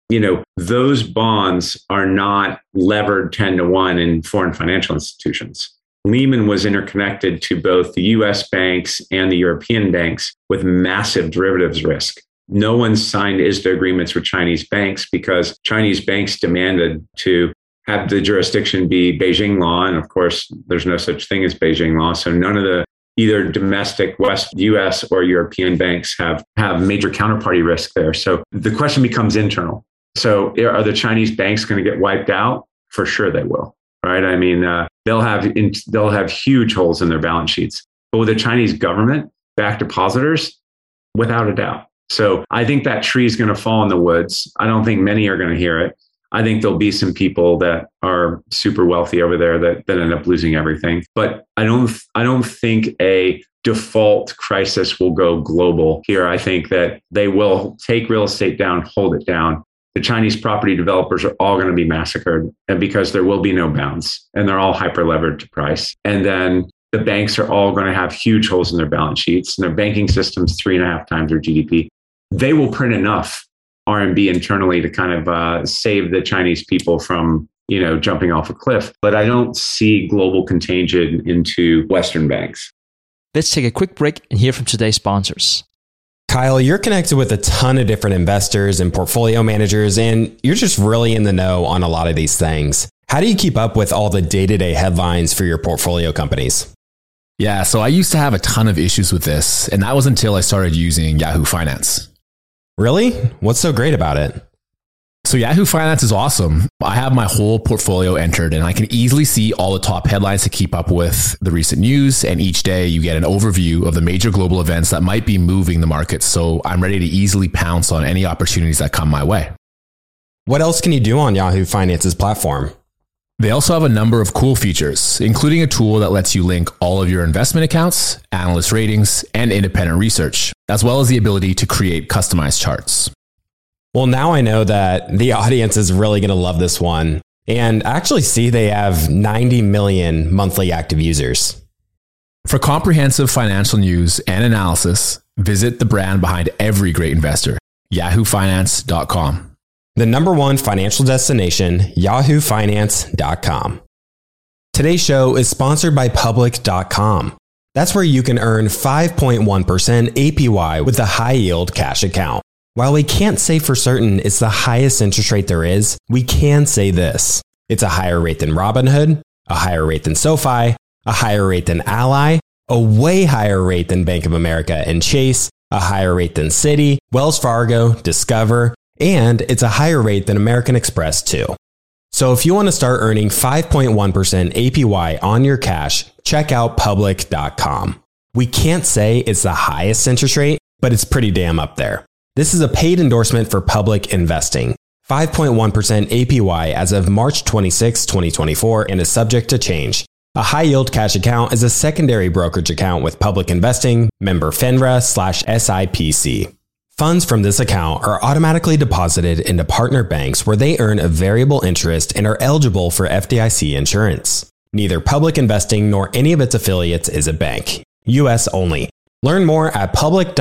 Those bonds are not levered 10-1 in foreign financial institutions. Lehman was interconnected to both the US banks and the European banks with massive derivatives risk. No one signed ISDA agreements with Chinese banks because Chinese banks demanded to have the jurisdiction be Beijing law. And of course, there's no such thing as Beijing law. So none of the either domestic West US or European banks have major counterparty risk there. So the question becomes internal. So are the Chinese banks going to get wiped out? For sure they will, right? I mean, they'll have huge holes in their balance sheets. But with the Chinese government back depositors, without a doubt. So I think that tree is going to fall in the woods. I don't think many are going to hear it. I think there'll be some people that are super wealthy over there that end up losing everything. But I don't think a default crisis will go global here. I think that they will take real estate down, hold it down. The Chinese property developers are all going to be massacred, and because there will be no bounce, and they're all hyper levered to price. And then the banks are all going to have huge holes in their balance sheets, and their banking system's 3.5 times their GDP. They will print enough RMB internally to kind of save the Chinese people from, jumping off a cliff. But I don't see global contagion into Western banks. Let's take a quick break and hear from today's sponsors. Kyle, you're connected with a ton of different investors and portfolio managers, and you're just really in the know on a lot of these things. How do you keep up with all the day-to-day headlines for your portfolio companies? Yeah, so I used to have a ton of issues with this, and that was until I started using Yahoo Finance. Really? What's so great about it? So Yahoo Finance is awesome. I have my whole portfolio entered, and I can easily see all the top headlines to keep up with the recent news. And each day you get an overview of the major global events that might be moving the markets. So I'm ready to easily pounce on any opportunities that come my way. What else can you do on Yahoo Finance's platform? They also have a number of cool features, including a tool that lets you link all of your investment accounts, analyst ratings, and independent research, as well as the ability to create customized charts. Well, now I know that the audience is really going to love this one. And I actually see they have 90 million monthly active users. For comprehensive financial news and analysis, visit the brand behind every great investor, yahoofinance.com. The number one financial destination, yahoofinance.com. Today's show is sponsored by Public.com. That's where you can earn 5.1% APY with a high yield cash account. While we can't say for certain it's the highest interest rate there is, we can say this. It's a higher rate than Robinhood, a higher rate than SoFi, a higher rate than Ally, a way higher rate than Bank of America and Chase, a higher rate than Citi, Wells Fargo, Discover, and it's a higher rate than American Express too. So if you want to start earning 5.1% APY on your cash, check out Public.com. We can't say it's the highest interest rate, but it's pretty damn up there. This is a paid endorsement for Public Investing. 5.1% APY as of March 26, 2024, and is subject to change. A high-yield cash account is a secondary brokerage account with Public Investing, member FINRA/SIPC. Funds from this account are automatically deposited into partner banks where they earn a variable interest and are eligible for FDIC insurance. Neither Public Investing nor any of its affiliates is a bank. U.S. only. Learn more at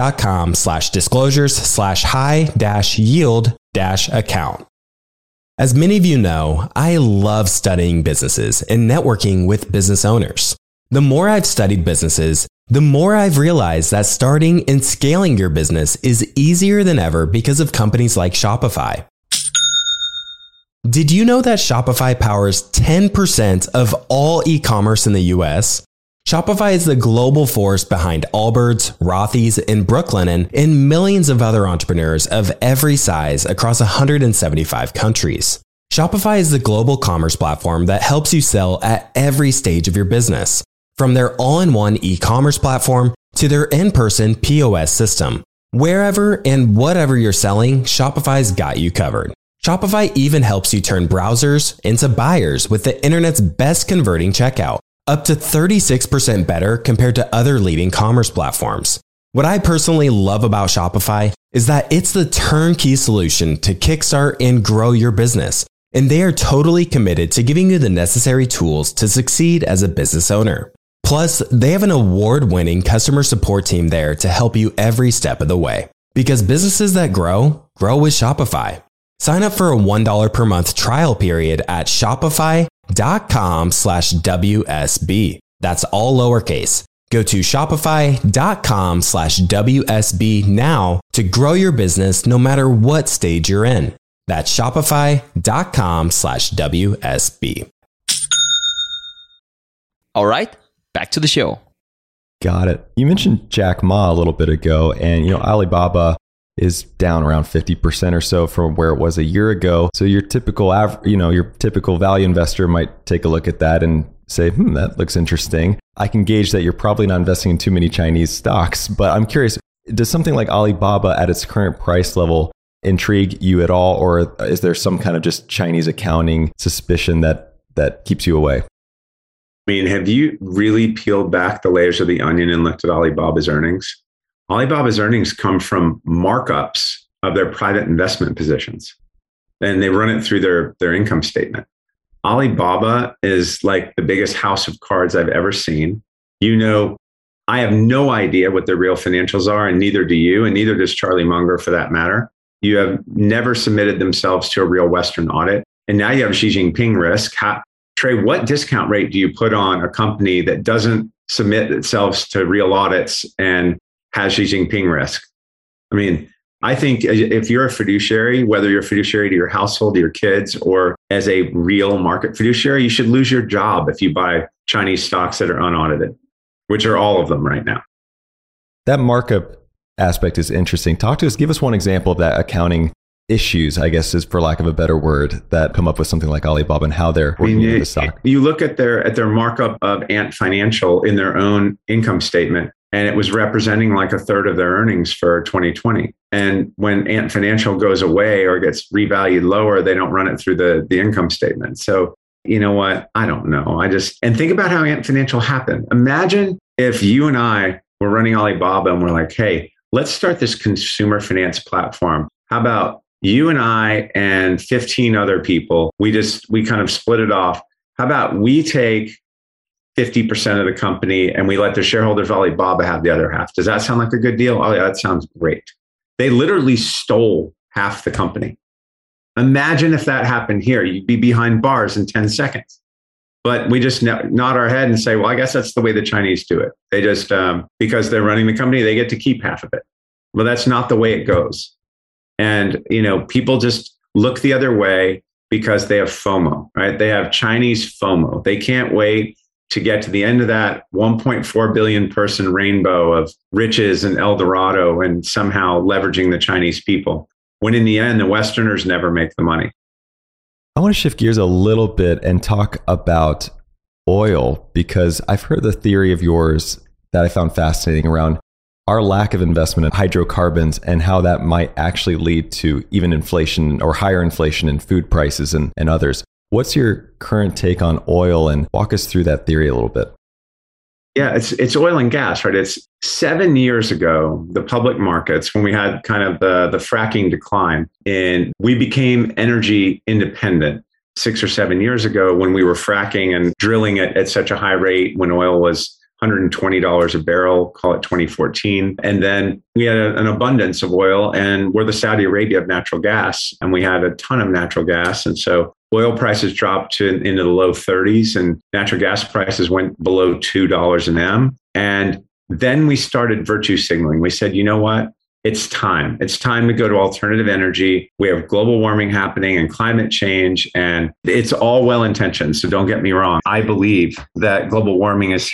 public.com/disclosures/high-yield-account. As many of you know, I love studying businesses and networking with business owners. The more I've studied businesses, the more I've realized that starting and scaling your business is easier than ever because of companies like Shopify. Did you know that Shopify powers 10% of all e-commerce in the US? Shopify is the global force behind Allbirds, Rothy's, and Brooklinen, and millions of other entrepreneurs of every size across 175 countries. Shopify is the global commerce platform that helps you sell at every stage of your business, from their all-in-one e-commerce platform to their in-person POS system. Wherever and whatever you're selling, Shopify's got you covered. Shopify even helps you turn browsers into buyers with the internet's best converting checkout, up to 36% better compared to other leading commerce platforms. What I personally love about Shopify is that it's the turnkey solution to kickstart and grow your business, and they are totally committed to giving you the necessary tools to succeed as a business owner. Plus, they have an award-winning customer support team there to help you every step of the way. Because businesses that grow with Shopify. Sign up for a $1 per month trial period at shopify.com/WSB. That's all lowercase. Go to shopify.com/WSB now to grow your business no matter what stage you're in. That's shopify.com/WSB. All right, back to the show. Got it. You mentioned Jack Ma a little bit ago, and Alibaba is down around 50% or so from where it was a year ago. So your typical value investor might take a look at that and say, that looks interesting. I can gauge that you're probably not investing in too many Chinese stocks, but I'm curious, does something like Alibaba at its current price level intrigue you at all, or is there some kind of just Chinese accounting suspicion that keeps you away? I mean, have you really peeled back the layers of the onion and looked at Alibaba's earnings? Alibaba's earnings come from markups of their private investment positions, and they run it through their income statement. Alibaba is like the biggest house of cards I've ever seen. I have no idea what their real financials are, and neither do you, and neither does Charlie Munger for that matter. You have never submitted themselves to a real Western audit, and now you have Xi Jinping risk. Trey, what discount rate do you put on a company that doesn't submit itself to real audits and has Xi Jinping risk? I mean, I think if you're a fiduciary, whether you're a fiduciary to your household, to your kids, or as a real market fiduciary, you should lose your job if you buy Chinese stocks that are unaudited, which are all of them right now. That markup aspect is interesting. Talk to us, give us one example of that accounting issues, I guess is for lack of a better word, that come up with something like Alibaba and how they're working with the stock. You look at their markup of Ant Financial in their own income statement, and it was representing like a third of their earnings for 2020. And when Ant Financial goes away or gets revalued lower, they don't run it through the income statement. So you know what? I don't know. And think about how Ant Financial happened. Imagine if you and I were running Alibaba and we're like, hey, let's start this consumer finance platform. How about you and I and 15 other people, we kind of split it off. How about we take 50% of the company and we let the shareholders of Alibaba have the other half? Does that sound like a good deal? Oh yeah, that sounds great. They literally stole half the company. Imagine if that happened here. You'd be behind bars in 10 seconds. But we just nod our head and say, well, I guess that's the way the Chinese do it. They just, because they're running the company, they get to keep half of it. Well, that's not the way it goes. And, people just look the other way because they have FOMO, right? They have Chinese FOMO. They can't wait to get to the end of that 1.4 billion person rainbow of riches and El Dorado and somehow leveraging the Chinese people. When in the end, the Westerners never make the money. I want to shift gears a little bit and talk about oil, because I've heard the theory of yours that I found fascinating around our lack of investment in hydrocarbons and how that might actually lead to even inflation or higher inflation in food prices and others. What's your current take on oil, and walk us through that theory a little bit? Yeah, it's oil and gas, right? It's 7 years ago, the public markets, when we had kind of the fracking decline, and we became energy independent 6 or 7 years ago when we were fracking and drilling at such a high rate when oil was $120 a barrel, call it 2014. And then we had an abundance of oil, and we're the Saudi Arabia of natural gas, and we had a ton of natural gas. And so oil prices dropped into the low 30s, and natural gas prices went below $2 an M. And then we started virtue signaling. We said, you know what? It's time. It's time to go to alternative energy. We have global warming happening and climate change, and it's all well-intentioned. So don't get me wrong. I believe that global warming is here.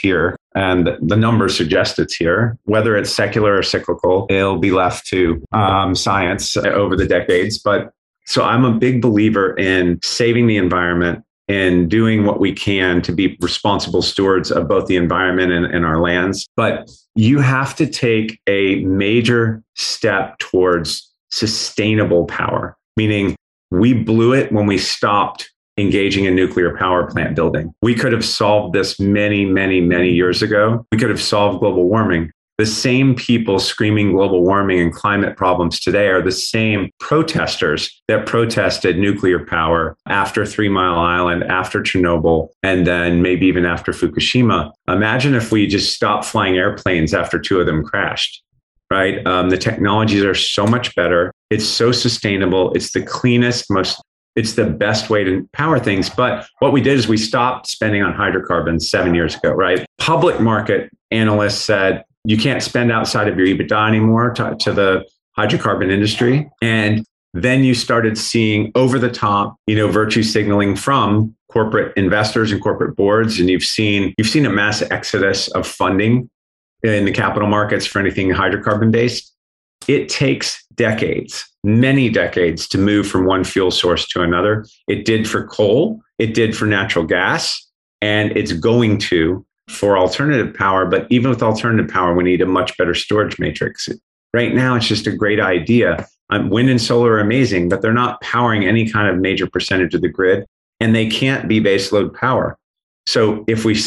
And the numbers suggest it's here. Whether it's secular or cyclical, it'll be left to science over the decades. But so I'm a big believer in saving the environment and doing what we can to be responsible stewards of both the environment and our lands. But you have to take a major step towards sustainable power, meaning we blew it when we stopped engaging in nuclear power plant building. We could have solved this many, many, many years ago. We could have solved global warming. The same people screaming global warming and climate problems today are the same protesters that protested nuclear power after 3 Mile Island, after Chernobyl, and then maybe even after Fukushima. Imagine if we just stopped flying airplanes after 2 of them crashed, right? The technologies are so much better. It's so sustainable. It's the cleanest, it's the best way to power things. But what we did is we stopped spending on hydrocarbons 7 years ago, right? Public market analysts said, you can't spend outside of your EBITDA anymore to the hydrocarbon industry. And then you started seeing over the top, virtue signaling from corporate investors and corporate boards. And you've seen a mass exodus of funding in the capital markets for anything hydrocarbon based. It takes decades, many decades to move from one fuel source to another. It did for coal, it did for natural gas, and it's going to for alternative power. But even with alternative power, we need a much better storage matrix. Right now, it's just a great idea. Wind and solar are amazing, but they're not powering any kind of major percentage of the grid, and they can't be baseload power. So if we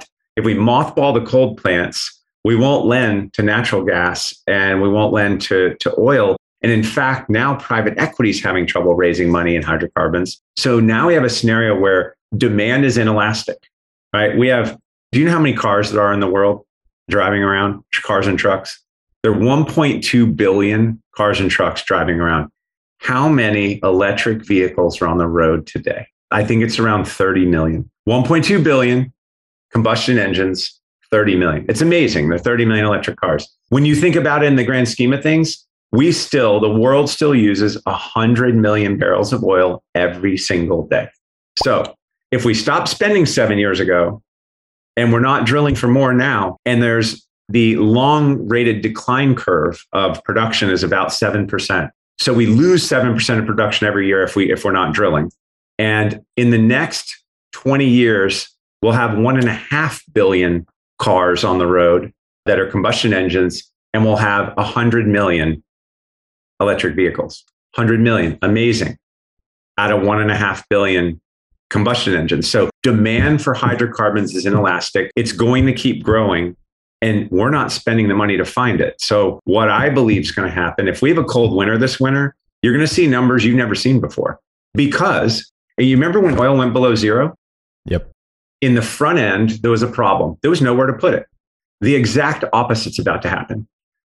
mothball the coal plants, we won't lend to natural gas and we won't lend to oil. And in fact, now private equity is having trouble raising money in hydrocarbons. So now we have a scenario where demand is inelastic, right? Do you know how many cars there are in the world driving around, cars and trucks? There are 1.2 billion cars and trucks driving around. How many electric vehicles are on the road today? I think it's around 30 million. 1.2 billion combustion engines, 30 million. It's amazing. There are 30 million electric cars. When you think about it in the grand scheme of things, the world still uses 100 million barrels of oil every single day. So if we stopped spending 7 years ago and we're not drilling for more now, and there's the long rated decline curve of production is about 7%. So we lose 7% of production every year if we're not drilling. And in the next 20 years, we'll have 1.5 billion cars on the road that are combustion engines, and we'll have 100 million electric vehicles. 100 million, amazing, out of 1.5 billion combustion engines. So demand for hydrocarbons is inelastic. It's going to keep growing, and we're not spending the money to find it. So what I believe is going to happen, if we have a cold winter this winter, you're going to see numbers you've never seen before. Because you remember when oil went below zero? Yep. In the front end, there was a problem. There was nowhere to put it. The exact opposite's about to happen.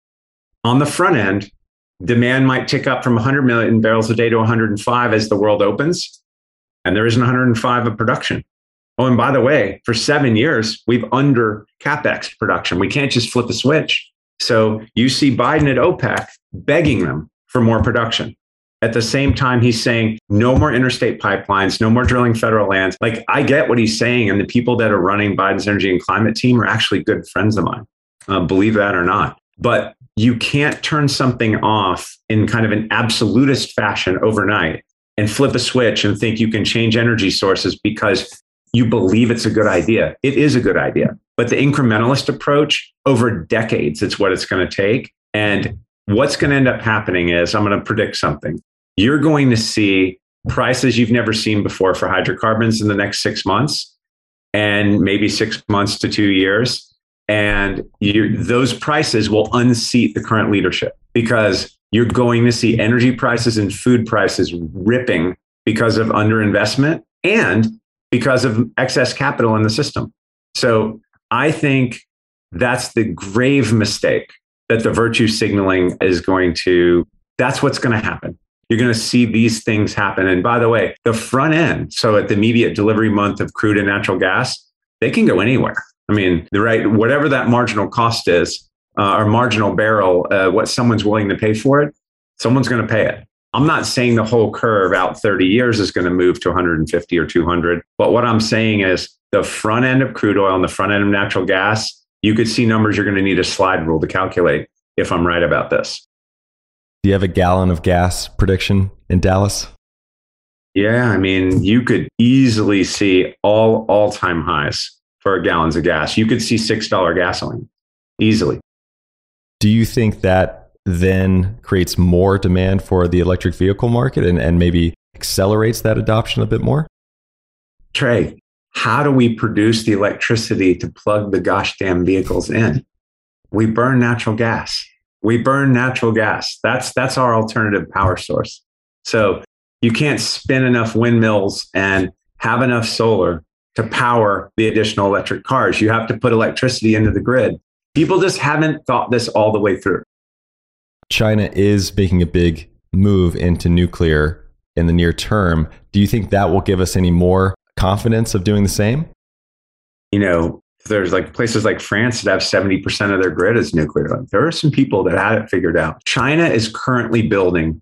On the front end, demand might tick up from 100 million barrels a day to 105 as the world opens, and there isn't 105 of production. Oh, and by the way, for 7 years, we've under CapEx production. We can't just flip a switch. So you see Biden at OPEC begging them for more production. At the same time, he's saying no more interstate pipelines, no more drilling federal lands. Like, I get what he's saying. And the people that are running Biden's energy and climate team are actually good friends of mine, believe that or not. But you can't turn something off in kind of an absolutist fashion overnight and flip a switch and think you can change energy sources because you believe it's a good idea. It is a good idea. But the incrementalist approach, over decades, it's what it's going to take. And what's going to end up happening is, I'm going to predict something. You're going to see prices you've never seen before for hydrocarbons in the next 6 months, and maybe 6 months to 2 years. And those prices will unseat the current leadership, because you're going to see energy prices and food prices ripping because of underinvestment and because of excess capital in the system. So I think that's the grave mistake that the virtue signaling is that's what's going to happen. You're going to see these things happen. And by the way, the front end, so at the immediate delivery month of crude and natural gas, they can go anywhere. I mean, whatever that marginal cost is, or marginal barrel, what someone's willing to pay for it, someone's going to pay it. I'm not saying the whole curve out 30 years is going to move to 150 or 200. But what I'm saying is the front end of crude oil and the front end of natural gas, you could see numbers you're going to need a slide rule to calculate if I'm right about this. Do you have a gallon of gas prediction in Dallas? Yeah, I mean, you could easily see all-time highs for gallons of gas. You could see $6 gasoline easily. Do you think that then creates more demand for the electric vehicle market and maybe accelerates that adoption a bit more? Trey, how do we produce the electricity to plug the gosh damn vehicles in? We burn natural gas. That's our alternative power source. So you can't spin enough windmills and have enough solar to power the additional electric cars. You have to put electricity into the grid. People just haven't thought this all the way through. China is making a big move into nuclear in the near term. Do you think that will give us any more confidence of doing the same? You know, there's like places like France that have 70% of their grid is nuclear. Like, there are some people that had it figured out. China is currently building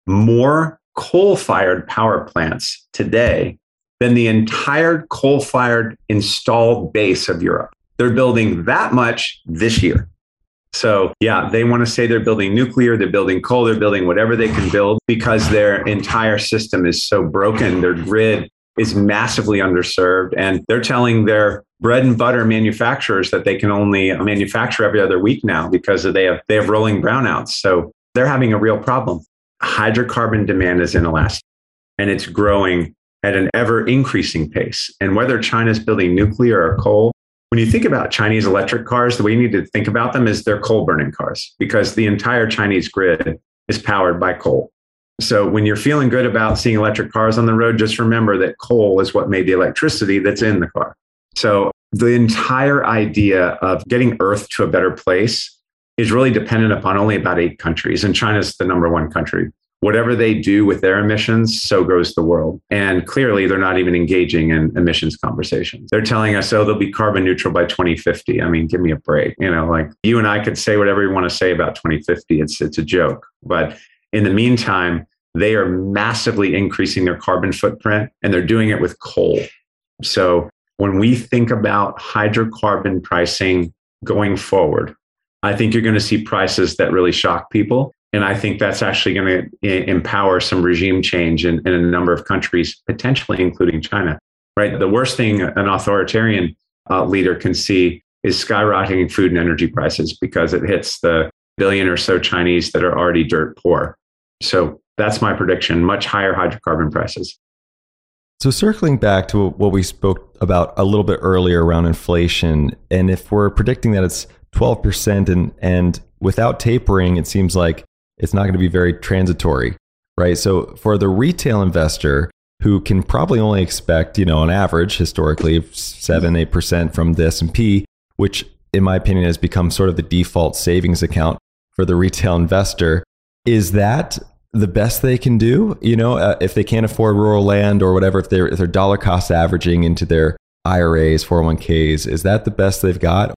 more coal-fired power plants today than the entire coal-fired installed base of Europe. They're building that much this year. So yeah, they want to say they're building nuclear, they're building coal, they're building whatever they can build because their entire system is so broken. Their grid is massively underserved. And they're telling their bread and butter manufacturers that they can only manufacture every other week now because they have rolling brownouts. So they're having a real problem. Hydrocarbon demand is inelastic and it's growing at an ever increasing pace. And whether China's building nuclear or coal, when you think about Chinese electric cars, the way you need to think about them is they're coal burning cars because the entire Chinese grid is powered by coal. So when you're feeling good about seeing electric cars on the road, just remember that coal is what made the electricity that's in the car. So the entire idea of getting Earth to a better place is really dependent upon only about 8 countries. And China's the number 1 country. Whatever they do with their emissions, so goes the world. And clearly, they're not even engaging in emissions conversations. They're telling us, oh, they'll be carbon neutral by 2050. I mean, give me a break. You know, like you and I could say whatever we want to say about 2050. It's a joke. But in the meantime, they are massively increasing their carbon footprint, and they're doing it with coal. So when we think about hydrocarbon pricing going forward, I think you're going to see prices that really shock people. And I think that's actually going to empower some regime change in a number of countries, potentially including China, right? The worst thing an authoritarian leader can see is skyrocketing food and energy prices because it hits the billion or so Chinese that are already dirt poor. So that's my prediction, much higher hydrocarbon prices. So circling back to what we spoke about a little bit earlier around inflation, and if we're predicting that it's 12% and without tapering, it seems like it's not going to be very transitory, right? So for the retail investor who can probably only expect, on average, historically, 7-8% from the S&P, which in my opinion has become sort of the default savings account for the retail investor, is that the best they can do? If they can't afford rural land or whatever, if they're dollar cost averaging into their IRAs, 401ks, is that the best they've got?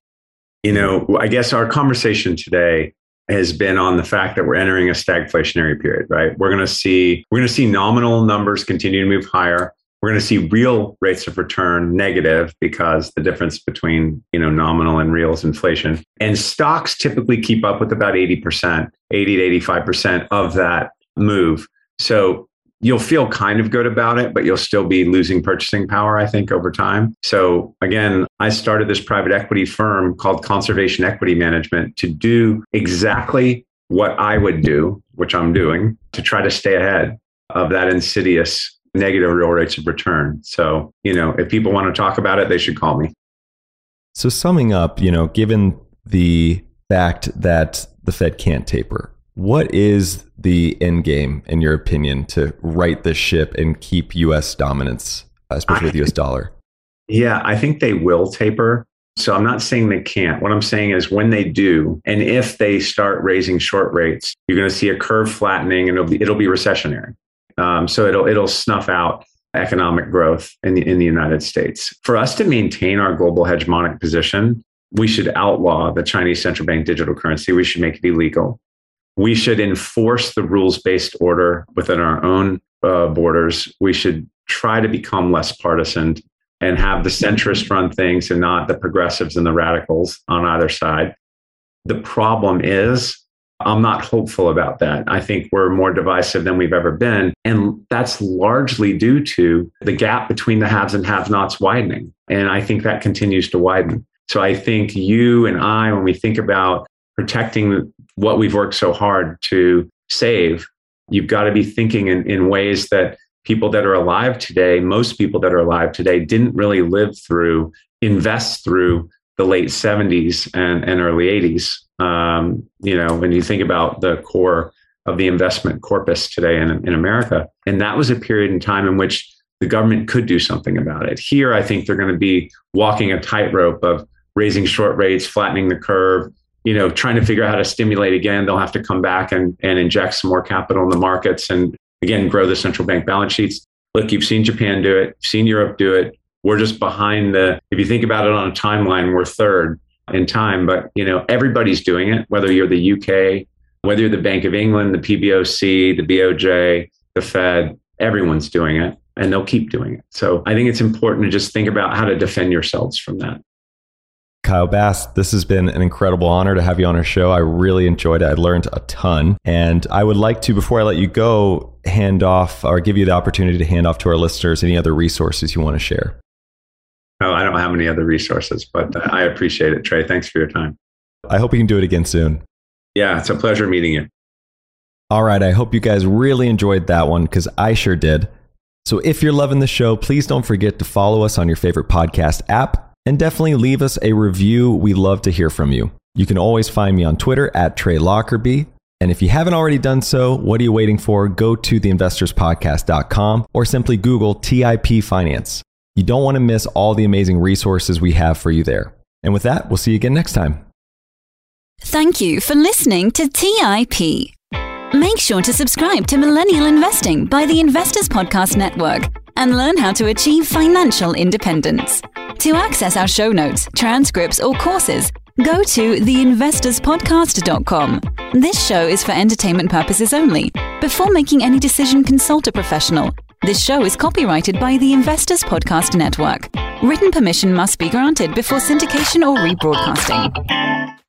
I guess our conversation today has been on the fact that we're entering a stagflationary period, right? We're going to see nominal numbers continue to move higher. We're going to see real rates of return negative because the difference between, nominal and real is inflation. And stocks typically keep up with about 80%, 80 to 85% of that move. So you'll feel kind of good about it, but you'll still be losing purchasing power, I think, over time. So again, I started this private equity firm called Conservation Equity Management to do exactly what I would do, which I'm doing, to try to stay ahead of that insidious negative real rates of return. So, if people want to talk about it, they should call me. So summing up, given the fact that the Fed can't taper, what is the end game, in your opinion, to right this ship and keep U.S. dominance, especially with the U.S. dollar? Yeah, I think they will taper. So I'm not saying they can't. What I'm saying is when they do, and if they start raising short rates, you're going to see a curve flattening, and it'll be recessionary. So it'll snuff out economic growth in the United States. For us to maintain our global hegemonic position, we should outlaw the Chinese central bank digital currency. We should make it illegal. We should enforce the rules-based order within our own borders. We should try to become less partisan. and have the centrist run things and not the progressives and the radicals on either side. The problem is, I'm not hopeful about that. I think we're more divisive than we've ever been. And that's largely due to the gap between the haves and have-nots widening. And I think that continues to widen. So I think you and I, when we think about protecting what we've worked so hard to save, you've got to be thinking in ways that people that are alive today, most people that are alive today, didn't really invest through the late 70s and early 80s. When you think about the core of the investment corpus today in America. And that was a period in time in which the government could do something about it. Here, I think they're going to be walking a tightrope of raising short rates, flattening the curve, trying to figure out how to stimulate again. They'll have to come back and inject some more capital in the markets and, again, grow the central bank balance sheets. Look, you've seen Japan do it, you've seen Europe do it. We're just behind if you think about it on a timeline, we're third in time, but everybody's doing it, whether you're the UK, whether you're the Bank of England, the PBOC, the BOJ, the Fed, everyone's doing it and they'll keep doing it. So I think it's important to just think about how to defend yourselves from that. Kyle Bass, this has been an incredible honor to have you on our show. I really enjoyed it. I learned a ton. And I would like to, before I let you go, hand off or give you the opportunity to hand off to our listeners any other resources you want to share. Oh, I don't have any other resources, but I appreciate it, Trey. Thanks for your time. I hope we can do it again soon. Yeah, it's a pleasure meeting you. All right. I hope you guys really enjoyed that one because I sure did. So if you're loving the show, please don't forget to follow us on your favorite podcast app and definitely leave us a review. We love to hear from you. You can always find me on Twitter at Trey Lockerbie. And if you haven't already done so, what are you waiting for? Go to theinvestorspodcast.com or simply Google TIP Finance. You don't want to miss all the amazing resources we have for you there. And with that, we'll see you again next time. Thank you for listening to TIP. Make sure to subscribe to Millennial Investing by the Investors Podcast Network and learn how to achieve financial independence. To access our show notes, transcripts, or courses, go to theinvestorspodcast.com. This show is for entertainment purposes only. Before making any decision, consult a professional. This show is copyrighted by the Investors Podcast Network. Written permission must be granted before syndication or rebroadcasting.